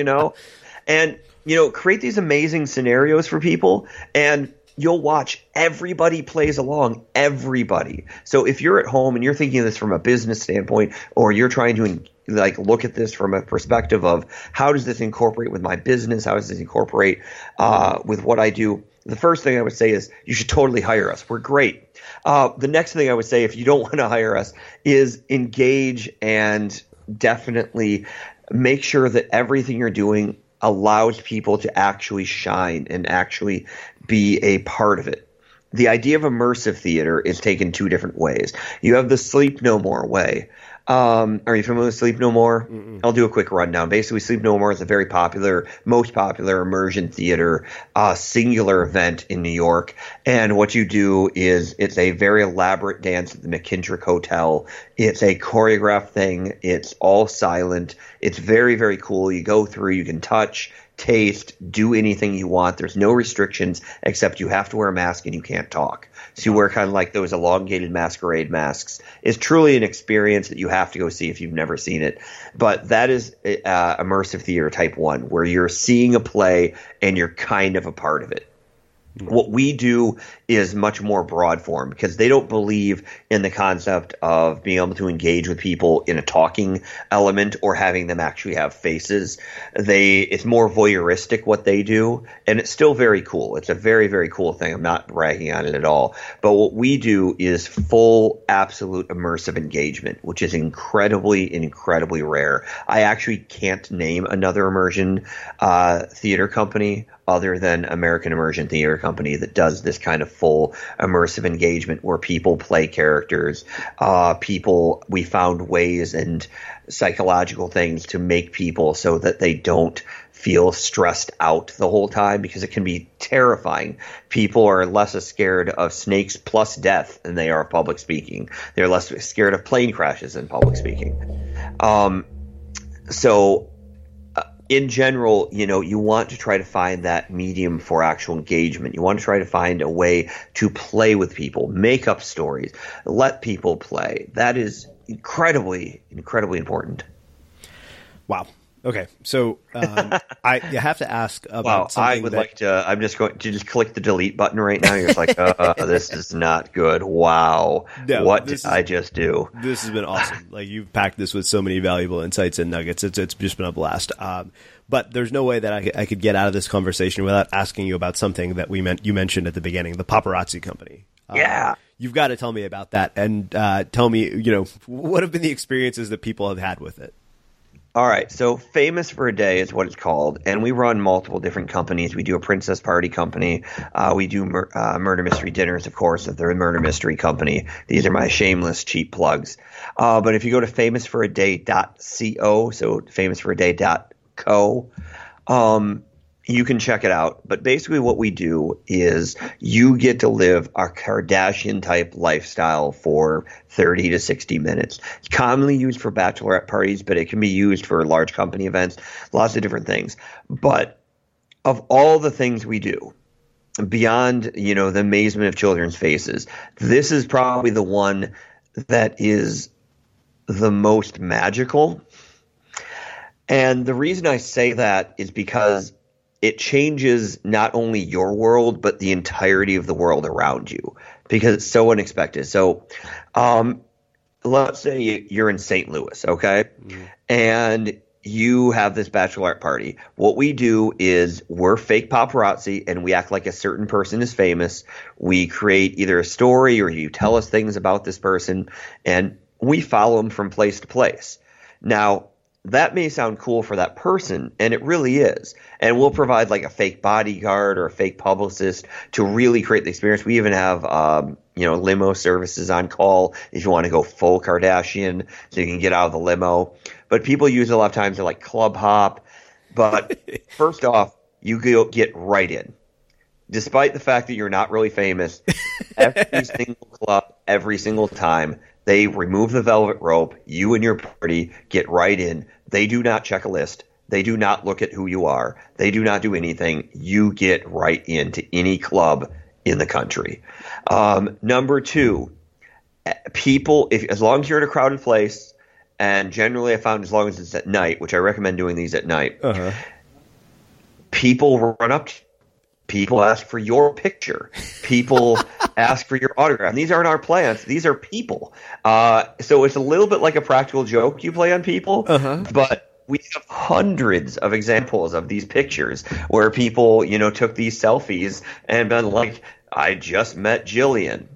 And, create these amazing scenarios for people, and you'll watch everybody plays along, everybody. So if you're at home and you're thinking of this from a business standpoint, or you're trying to look at this from a perspective of how does this incorporate with my business? How does this incorporate with what I do? The first thing I would say is you should totally hire us. We're great. The next thing I would say, if you don't want to hire us, is engage and definitely make sure that everything you're doing allows people to actually shine and actually be a part of it. The idea of immersive theater is taken two different ways. You have the Sleep No More way. Are you familiar with Sleep No More? Mm-mm. I'll do a quick rundown. Basically, Sleep No More is a very popular, most popular immersion theater singular event in New York. And what you do is it's a very elaborate dance at the McKittrick Hotel. It's a choreographed thing. It's all silent. It's very, very cool. You go through, you can touch, taste, do anything you want. There's no restrictions except you have to wear a mask and you can't talk. So you wear kind of like those elongated masquerade masks. It's truly an experience that you have to go see if you've never seen it. But that is immersive theater type 1, where you're seeing a play and you're kind of a part of it. What we do is much more broad form, because they don't believe in the concept of being able to engage with people in a talking element or having them actually have faces. It's more voyeuristic what they do, and it's still very cool. It's a very, very cool thing. I'm not bragging on it at all. But what we do is full, absolute immersive engagement, which is incredibly, incredibly rare. I actually can't name another immersion theater company other than American Immersion Theater Company that does this kind of full immersive engagement where people play characters. We found ways and psychological things to make people so that they don't feel stressed out the whole time, because it can be terrifying. People are less scared of snakes plus death than they are of public speaking. They're less scared of plane crashes than public speaking. in general, you want to try to find that medium for actual engagement. You want to try to find a way to play with people, make up stories, let people play. That is incredibly, incredibly important. Wow. Okay, so I have to ask about something. I would like to. I'm just going to just click the delete button right now. You're just like, this is not good. Wow, what did I just do? This has been awesome. Like, you've packed this with so many valuable insights and nuggets. It's just been a blast. But there's no way that I could get out of this conversation without asking you about something that you mentioned at the beginning, the paparazzi company. Yeah. You've got to tell me about that and tell me, what have been the experiences that people have had with it? All right, so Famous for a Day is what it's called, and we run multiple different companies. We do a princess party company. We do murder mystery dinners, of course, if they're a murder mystery company. These are my shameless, cheap plugs. But if you go to famousforaday.co, so famousforaday.co, you can check it out. But basically what we do is you get to live a Kardashian-type lifestyle for 30 to 60 minutes. It's commonly used for bachelorette parties, but it can be used for large company events, lots of different things. But of all the things we do, beyond, the amazement of children's faces, this is probably the one that is the most magical. And the reason I say that is because it changes not only your world, but the entirety of the world around you, because it's so unexpected. So let's say you're in St. Louis, okay? Mm-hmm. And you have this bachelorette party. What we do is we're fake paparazzi, and we act like a certain person is famous. We create either a story or you tell us things about this person, and we follow them from place to place. Now, that may sound cool for that person, and it really is. And we'll provide like a fake bodyguard or a fake publicist to really create the experience. We even have, limo services on call if you want to go full Kardashian, so you can get out of the limo. But people use it a lot of times to like club hop. But first off, you get right in. Despite the fact that you're not really famous, every single club, every single time, they remove the velvet rope. You and your party get right in. They do not check a list. They do not look at who you are. They do not do anything. You get right into any club in the country. Number two, people, as long as you're in a crowded place, and generally I found as long as it's at night, which I recommend doing these at night, people run up to you. People ask for your picture. People ask for your autograph. And these aren't our plants. These are people. So it's a little bit like a practical joke you play on people. But we have hundreds of examples of these pictures where people, took these selfies and been like, I just met Jillian.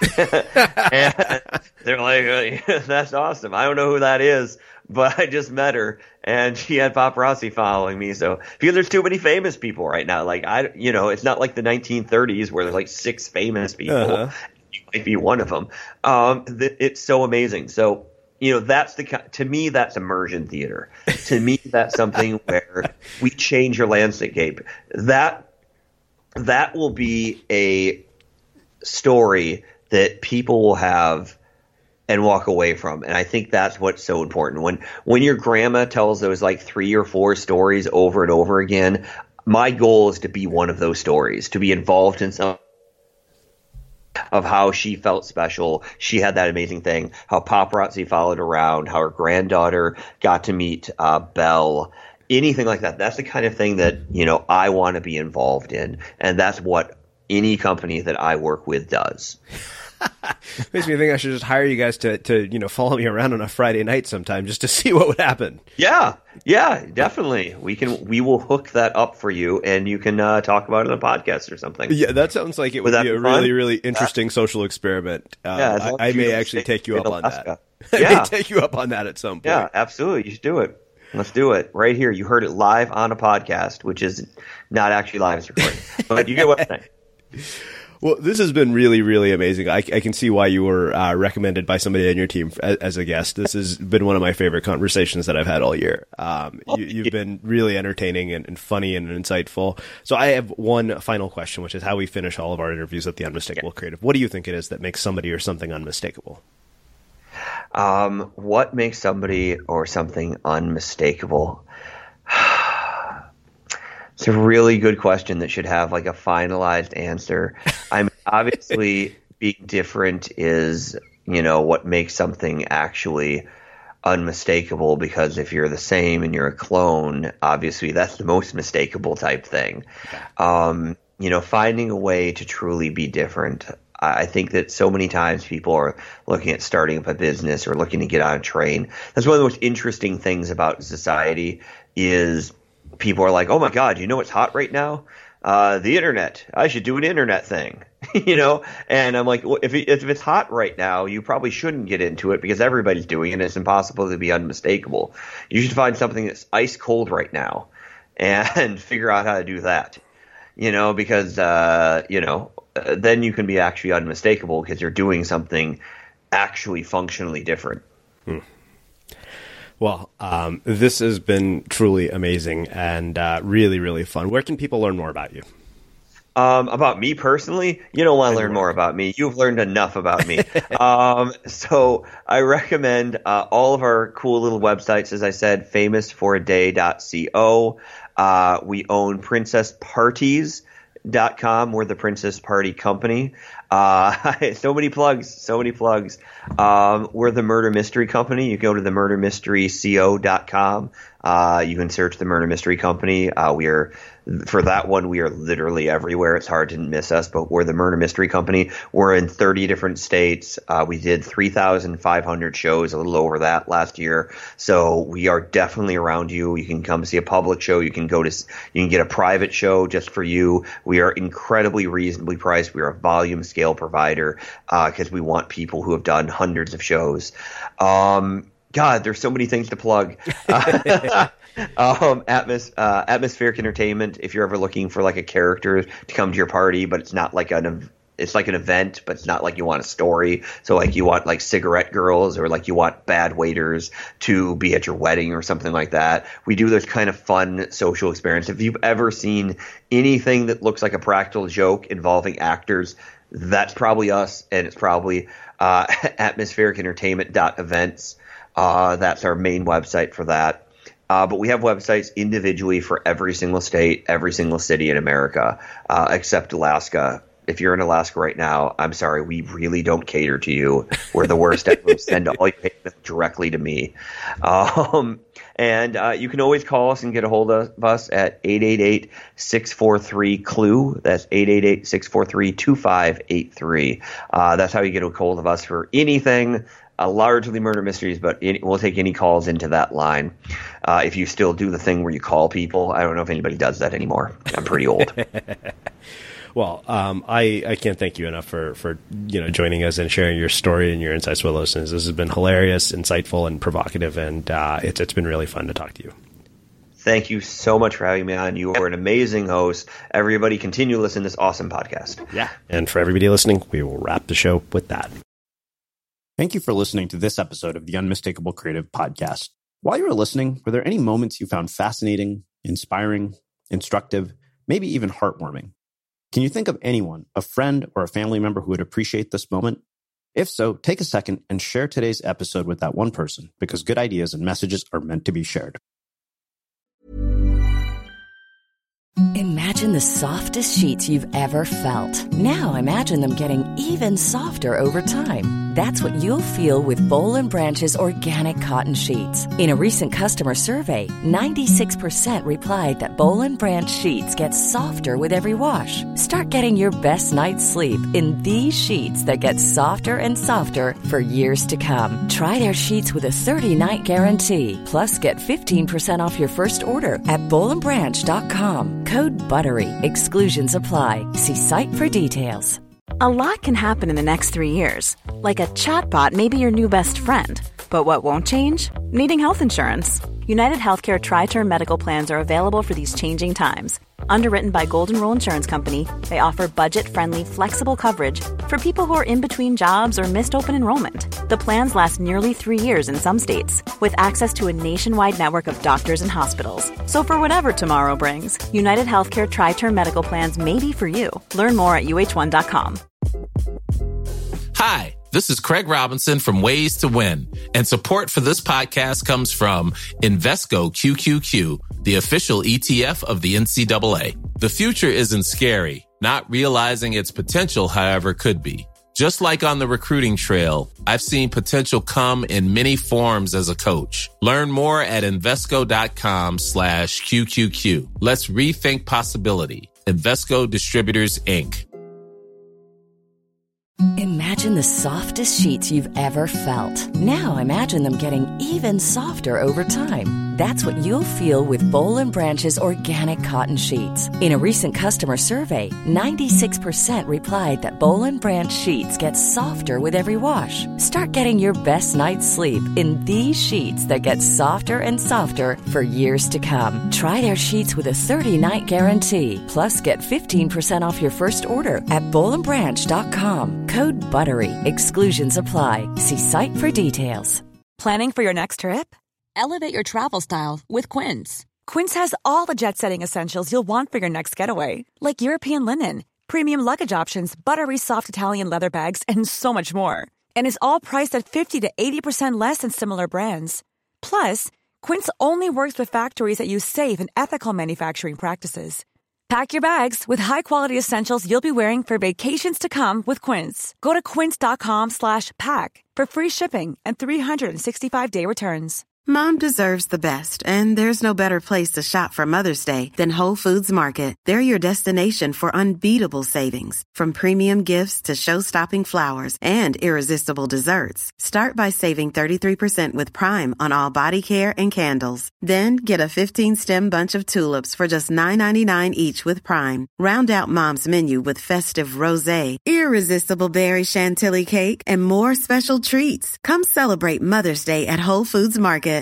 And they're like, that's awesome. I don't know who that is, but I just met her and she had paparazzi following me. So because there's too many famous people right now, like it's not like the 1930s where there's like 6 famous people. You might be one of them. It's so amazing. So, that's to me, that's immersion theater. To me, that's something where we change your landscape. That will be a story that people will have and walk away from. And I think that's what's so important. When your grandma tells those like 3 or 4 stories over and over again, my goal is to be one of those stories, to be involved in some of how she felt special. She had that amazing thing, how paparazzi followed around, how her granddaughter got to meet Belle, anything like that. That's the kind of thing that, I want to be involved in. And that's what any company that I work with does. Makes me think I should just hire you guys to follow me around on a Friday night sometime just to see what would happen. Yeah, definitely. We will hook that up for you, and you can talk about it on a podcast or something. Yeah, that sounds like it would be a really, really interesting social experiment. I may actually take you up on that. I may take you up on that at some point. Yeah, absolutely. You should do it. Let's do it right here. You heard it live on a podcast, which is not actually live, it's recorded. But you get what I'm saying. Well, this has been really, really amazing. I can see why you were recommended by somebody on your team as a guest. This has been one of my favorite conversations that I've had all year. You've been really entertaining and funny and insightful. So I have one final question, which is how we finish all of our interviews at the Unmistakable Creative. What do you think it is that makes somebody or something unmistakable? What makes somebody or something unmistakable? It's a really good question that should have like a finalized answer. I mean, obviously being different is, what makes something actually unmistakable, because if you're the same and you're a clone, obviously that's the most mistakable type thing. Finding a way to truly be different. I think that so many times people are looking at starting up a business or looking to get on a train. That's one of the most interesting things about society is people are like, oh my God, you know what's hot right now? The internet. I should do an internet thing, And I'm like, well, if it's hot right now, you probably shouldn't get into it because everybody's doing it and it's impossible to be unmistakable. You should find something that's ice cold right now and figure out how to do that, because, then you can be actually unmistakable because you're doing something actually functionally different. Well, this has been truly amazing and really, really fun. Where can people learn more about you? About me personally, you don't want to learn more about me. You've learned enough about me. So I recommend all of our cool little websites. As I said, famousforaday.co. We own princessparties.com. We're the Princess Party Company. So many plugs. We're the Murder Mystery Company. You go to the murdermysteryco.com. You can search the Murder Mystery Company. For that one, we are literally everywhere. It's hard to miss us, but we're the Murder Mystery Company. We're in 30 different states. We did 3,500 shows, a little over that last year. So we are definitely around you. You can come see a public show. You can get a private show just for you. We are incredibly reasonably priced. We are a volume scale provider because we want people who have done hundreds of shows. God, there's so many things to plug. Atmospheric Entertainment. If you're ever looking for like a character to come to your party, but it's not like it's like an event, but it's not like you want a story. So like you want like cigarette girls or like you want bad waiters to be at your wedding or something like that. We do this kind of fun social experience. If you've ever seen anything that looks like a practical joke involving actors, that's probably us, and it's probably atmosphericentertainment.events. That's our main website for that. But we have websites individually for every single state, every single city in America, except Alaska. If you're in Alaska right now, I'm sorry, we really don't cater to you. We're the worst at send all your payments directly to me. And you can always call us and get a hold of us at 888-643-CLUE. That's 888-643-2583. That's how you get a hold of us for anything. Largely murder mysteries, but we'll take any calls into that line. If you still do the thing where you call people, I don't know if anybody does that anymore. I'm pretty old. Well, I can't thank you enough for joining us and sharing your story and your insights with listeners. This has been hilarious, insightful, and provocative, and it's been really fun to talk to you. Thank you so much for having me on. You are an amazing host. Everybody continue to listen to this awesome podcast. Yeah. And for everybody listening, we will wrap the show with that. Thank you for listening to this episode of the Unmistakable Creative Podcast. While you were listening, were there any moments you found fascinating, inspiring, instructive, maybe even heartwarming? Can you think of anyone, a friend or a family member who would appreciate this moment? If so, take a second and share today's episode with that one person, because good ideas and messages are meant to be shared. Imagine the softest sheets you've ever felt. Now imagine them getting even softer over time. That's what you'll feel with Boll & Branch's organic cotton sheets. In a recent customer survey, 96% replied that Boll & Branch sheets get softer with every wash. Start getting your best night's sleep in these sheets that get softer and softer for years to come. Try their sheets with a 30-night guarantee. Plus, get 15% off your first order at bollandbranch.com. Code BUTTERY. Exclusions apply. See site for details. A lot can happen in the next 3 years. Like a chatbot may be your new best friend. But what won't change? Needing health insurance. United Healthcare Tri-Term Medical Plans are available for these changing times. Underwritten by Golden Rule Insurance Company, they offer budget-friendly, flexible coverage for people who are in between jobs or missed open enrollment. The plans last nearly 3 years in some states, with access to a nationwide network of doctors and hospitals. So for whatever tomorrow brings, United Healthcare Tri-Term Medical Plans may be for you. Learn more at uh1.com. Hi, this is Craig Robinson from Ways to Win, and support for this podcast comes from Invesco QQQ, the official ETF of the NCAA. The future isn't scary. Not realizing its potential, however, could be. Just like on the recruiting trail, I've seen potential come in many forms as a coach. Learn more at Invesco.com/QQQ. Let's rethink possibility. Invesco Distributors, Inc. Imagine the softest sheets you've ever felt. Now imagine them getting even softer over time. That's what you'll feel with Boll & Branch's organic cotton sheets. In a recent customer survey, 96% replied that Boll & Branch sheets get softer with every wash. Start getting your best night's sleep in these sheets that get softer and softer for years to come. Try their sheets with a 30-night guarantee. Plus, get 15% off your first order at BollandBranch.com. Code BUTTERY. Exclusions apply. See site for details. Planning for your next trip? Elevate your travel style with Quince. Quince has all the jet-setting essentials you'll want for your next getaway, like European linen, premium luggage options, buttery soft Italian leather bags, and so much more. And is all priced at 50 to 80% less than similar brands. Plus, Quince only works with factories that use safe and ethical manufacturing practices. Pack your bags with high-quality essentials you'll be wearing for vacations to come with Quince. Go to quince.com/pack for free shipping and 365-day returns. Mom deserves the best, and there's no better place to shop for Mother's Day than Whole Foods Market. They're your destination for unbeatable savings, from premium gifts to show-stopping flowers and irresistible desserts. Start by saving 33% with Prime on all body care and candles. Then get a 15-stem bunch of tulips for just $9.99 each with Prime. Round out Mom's menu with festive rosé, irresistible berry chantilly cake, and more special treats. Come celebrate Mother's Day at Whole Foods Market.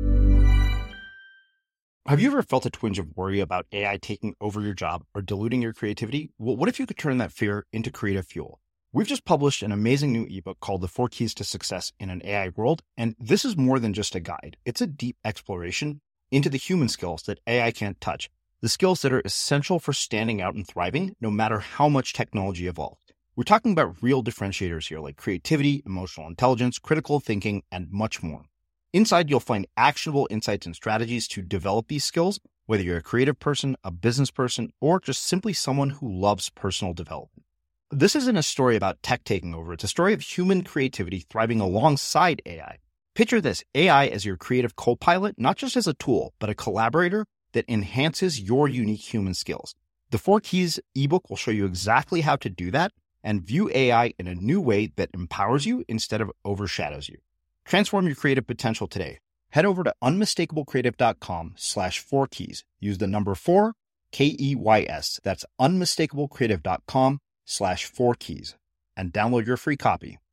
Have you ever felt a twinge of worry about AI taking over your job or diluting your creativity? Well, what if you could turn that fear into creative fuel? We've just published an amazing new ebook called The 4 Keys to Success in an AI World, and this is more than just a guide. It's a deep exploration into the human skills that AI can't touch, the skills that are essential for standing out and thriving no matter how much technology evolved. We're talking about real differentiators here like creativity, emotional intelligence, critical thinking, and much more. Inside, you'll find actionable insights and strategies to develop these skills, whether you're a creative person, a business person, or just simply someone who loves personal development. This isn't a story about tech taking over. It's a story of human creativity thriving alongside AI. Picture this, AI as your creative co-pilot, not just as a tool, but a collaborator that enhances your unique human skills. The 4 Keys ebook will show you exactly how to do that and view AI in a new way that empowers you instead of overshadows you. Transform your creative potential today. Head over to unmistakablecreative.com/4keys. Use the number 4, KEYS. That's unmistakablecreative.com/4keys and download your free copy.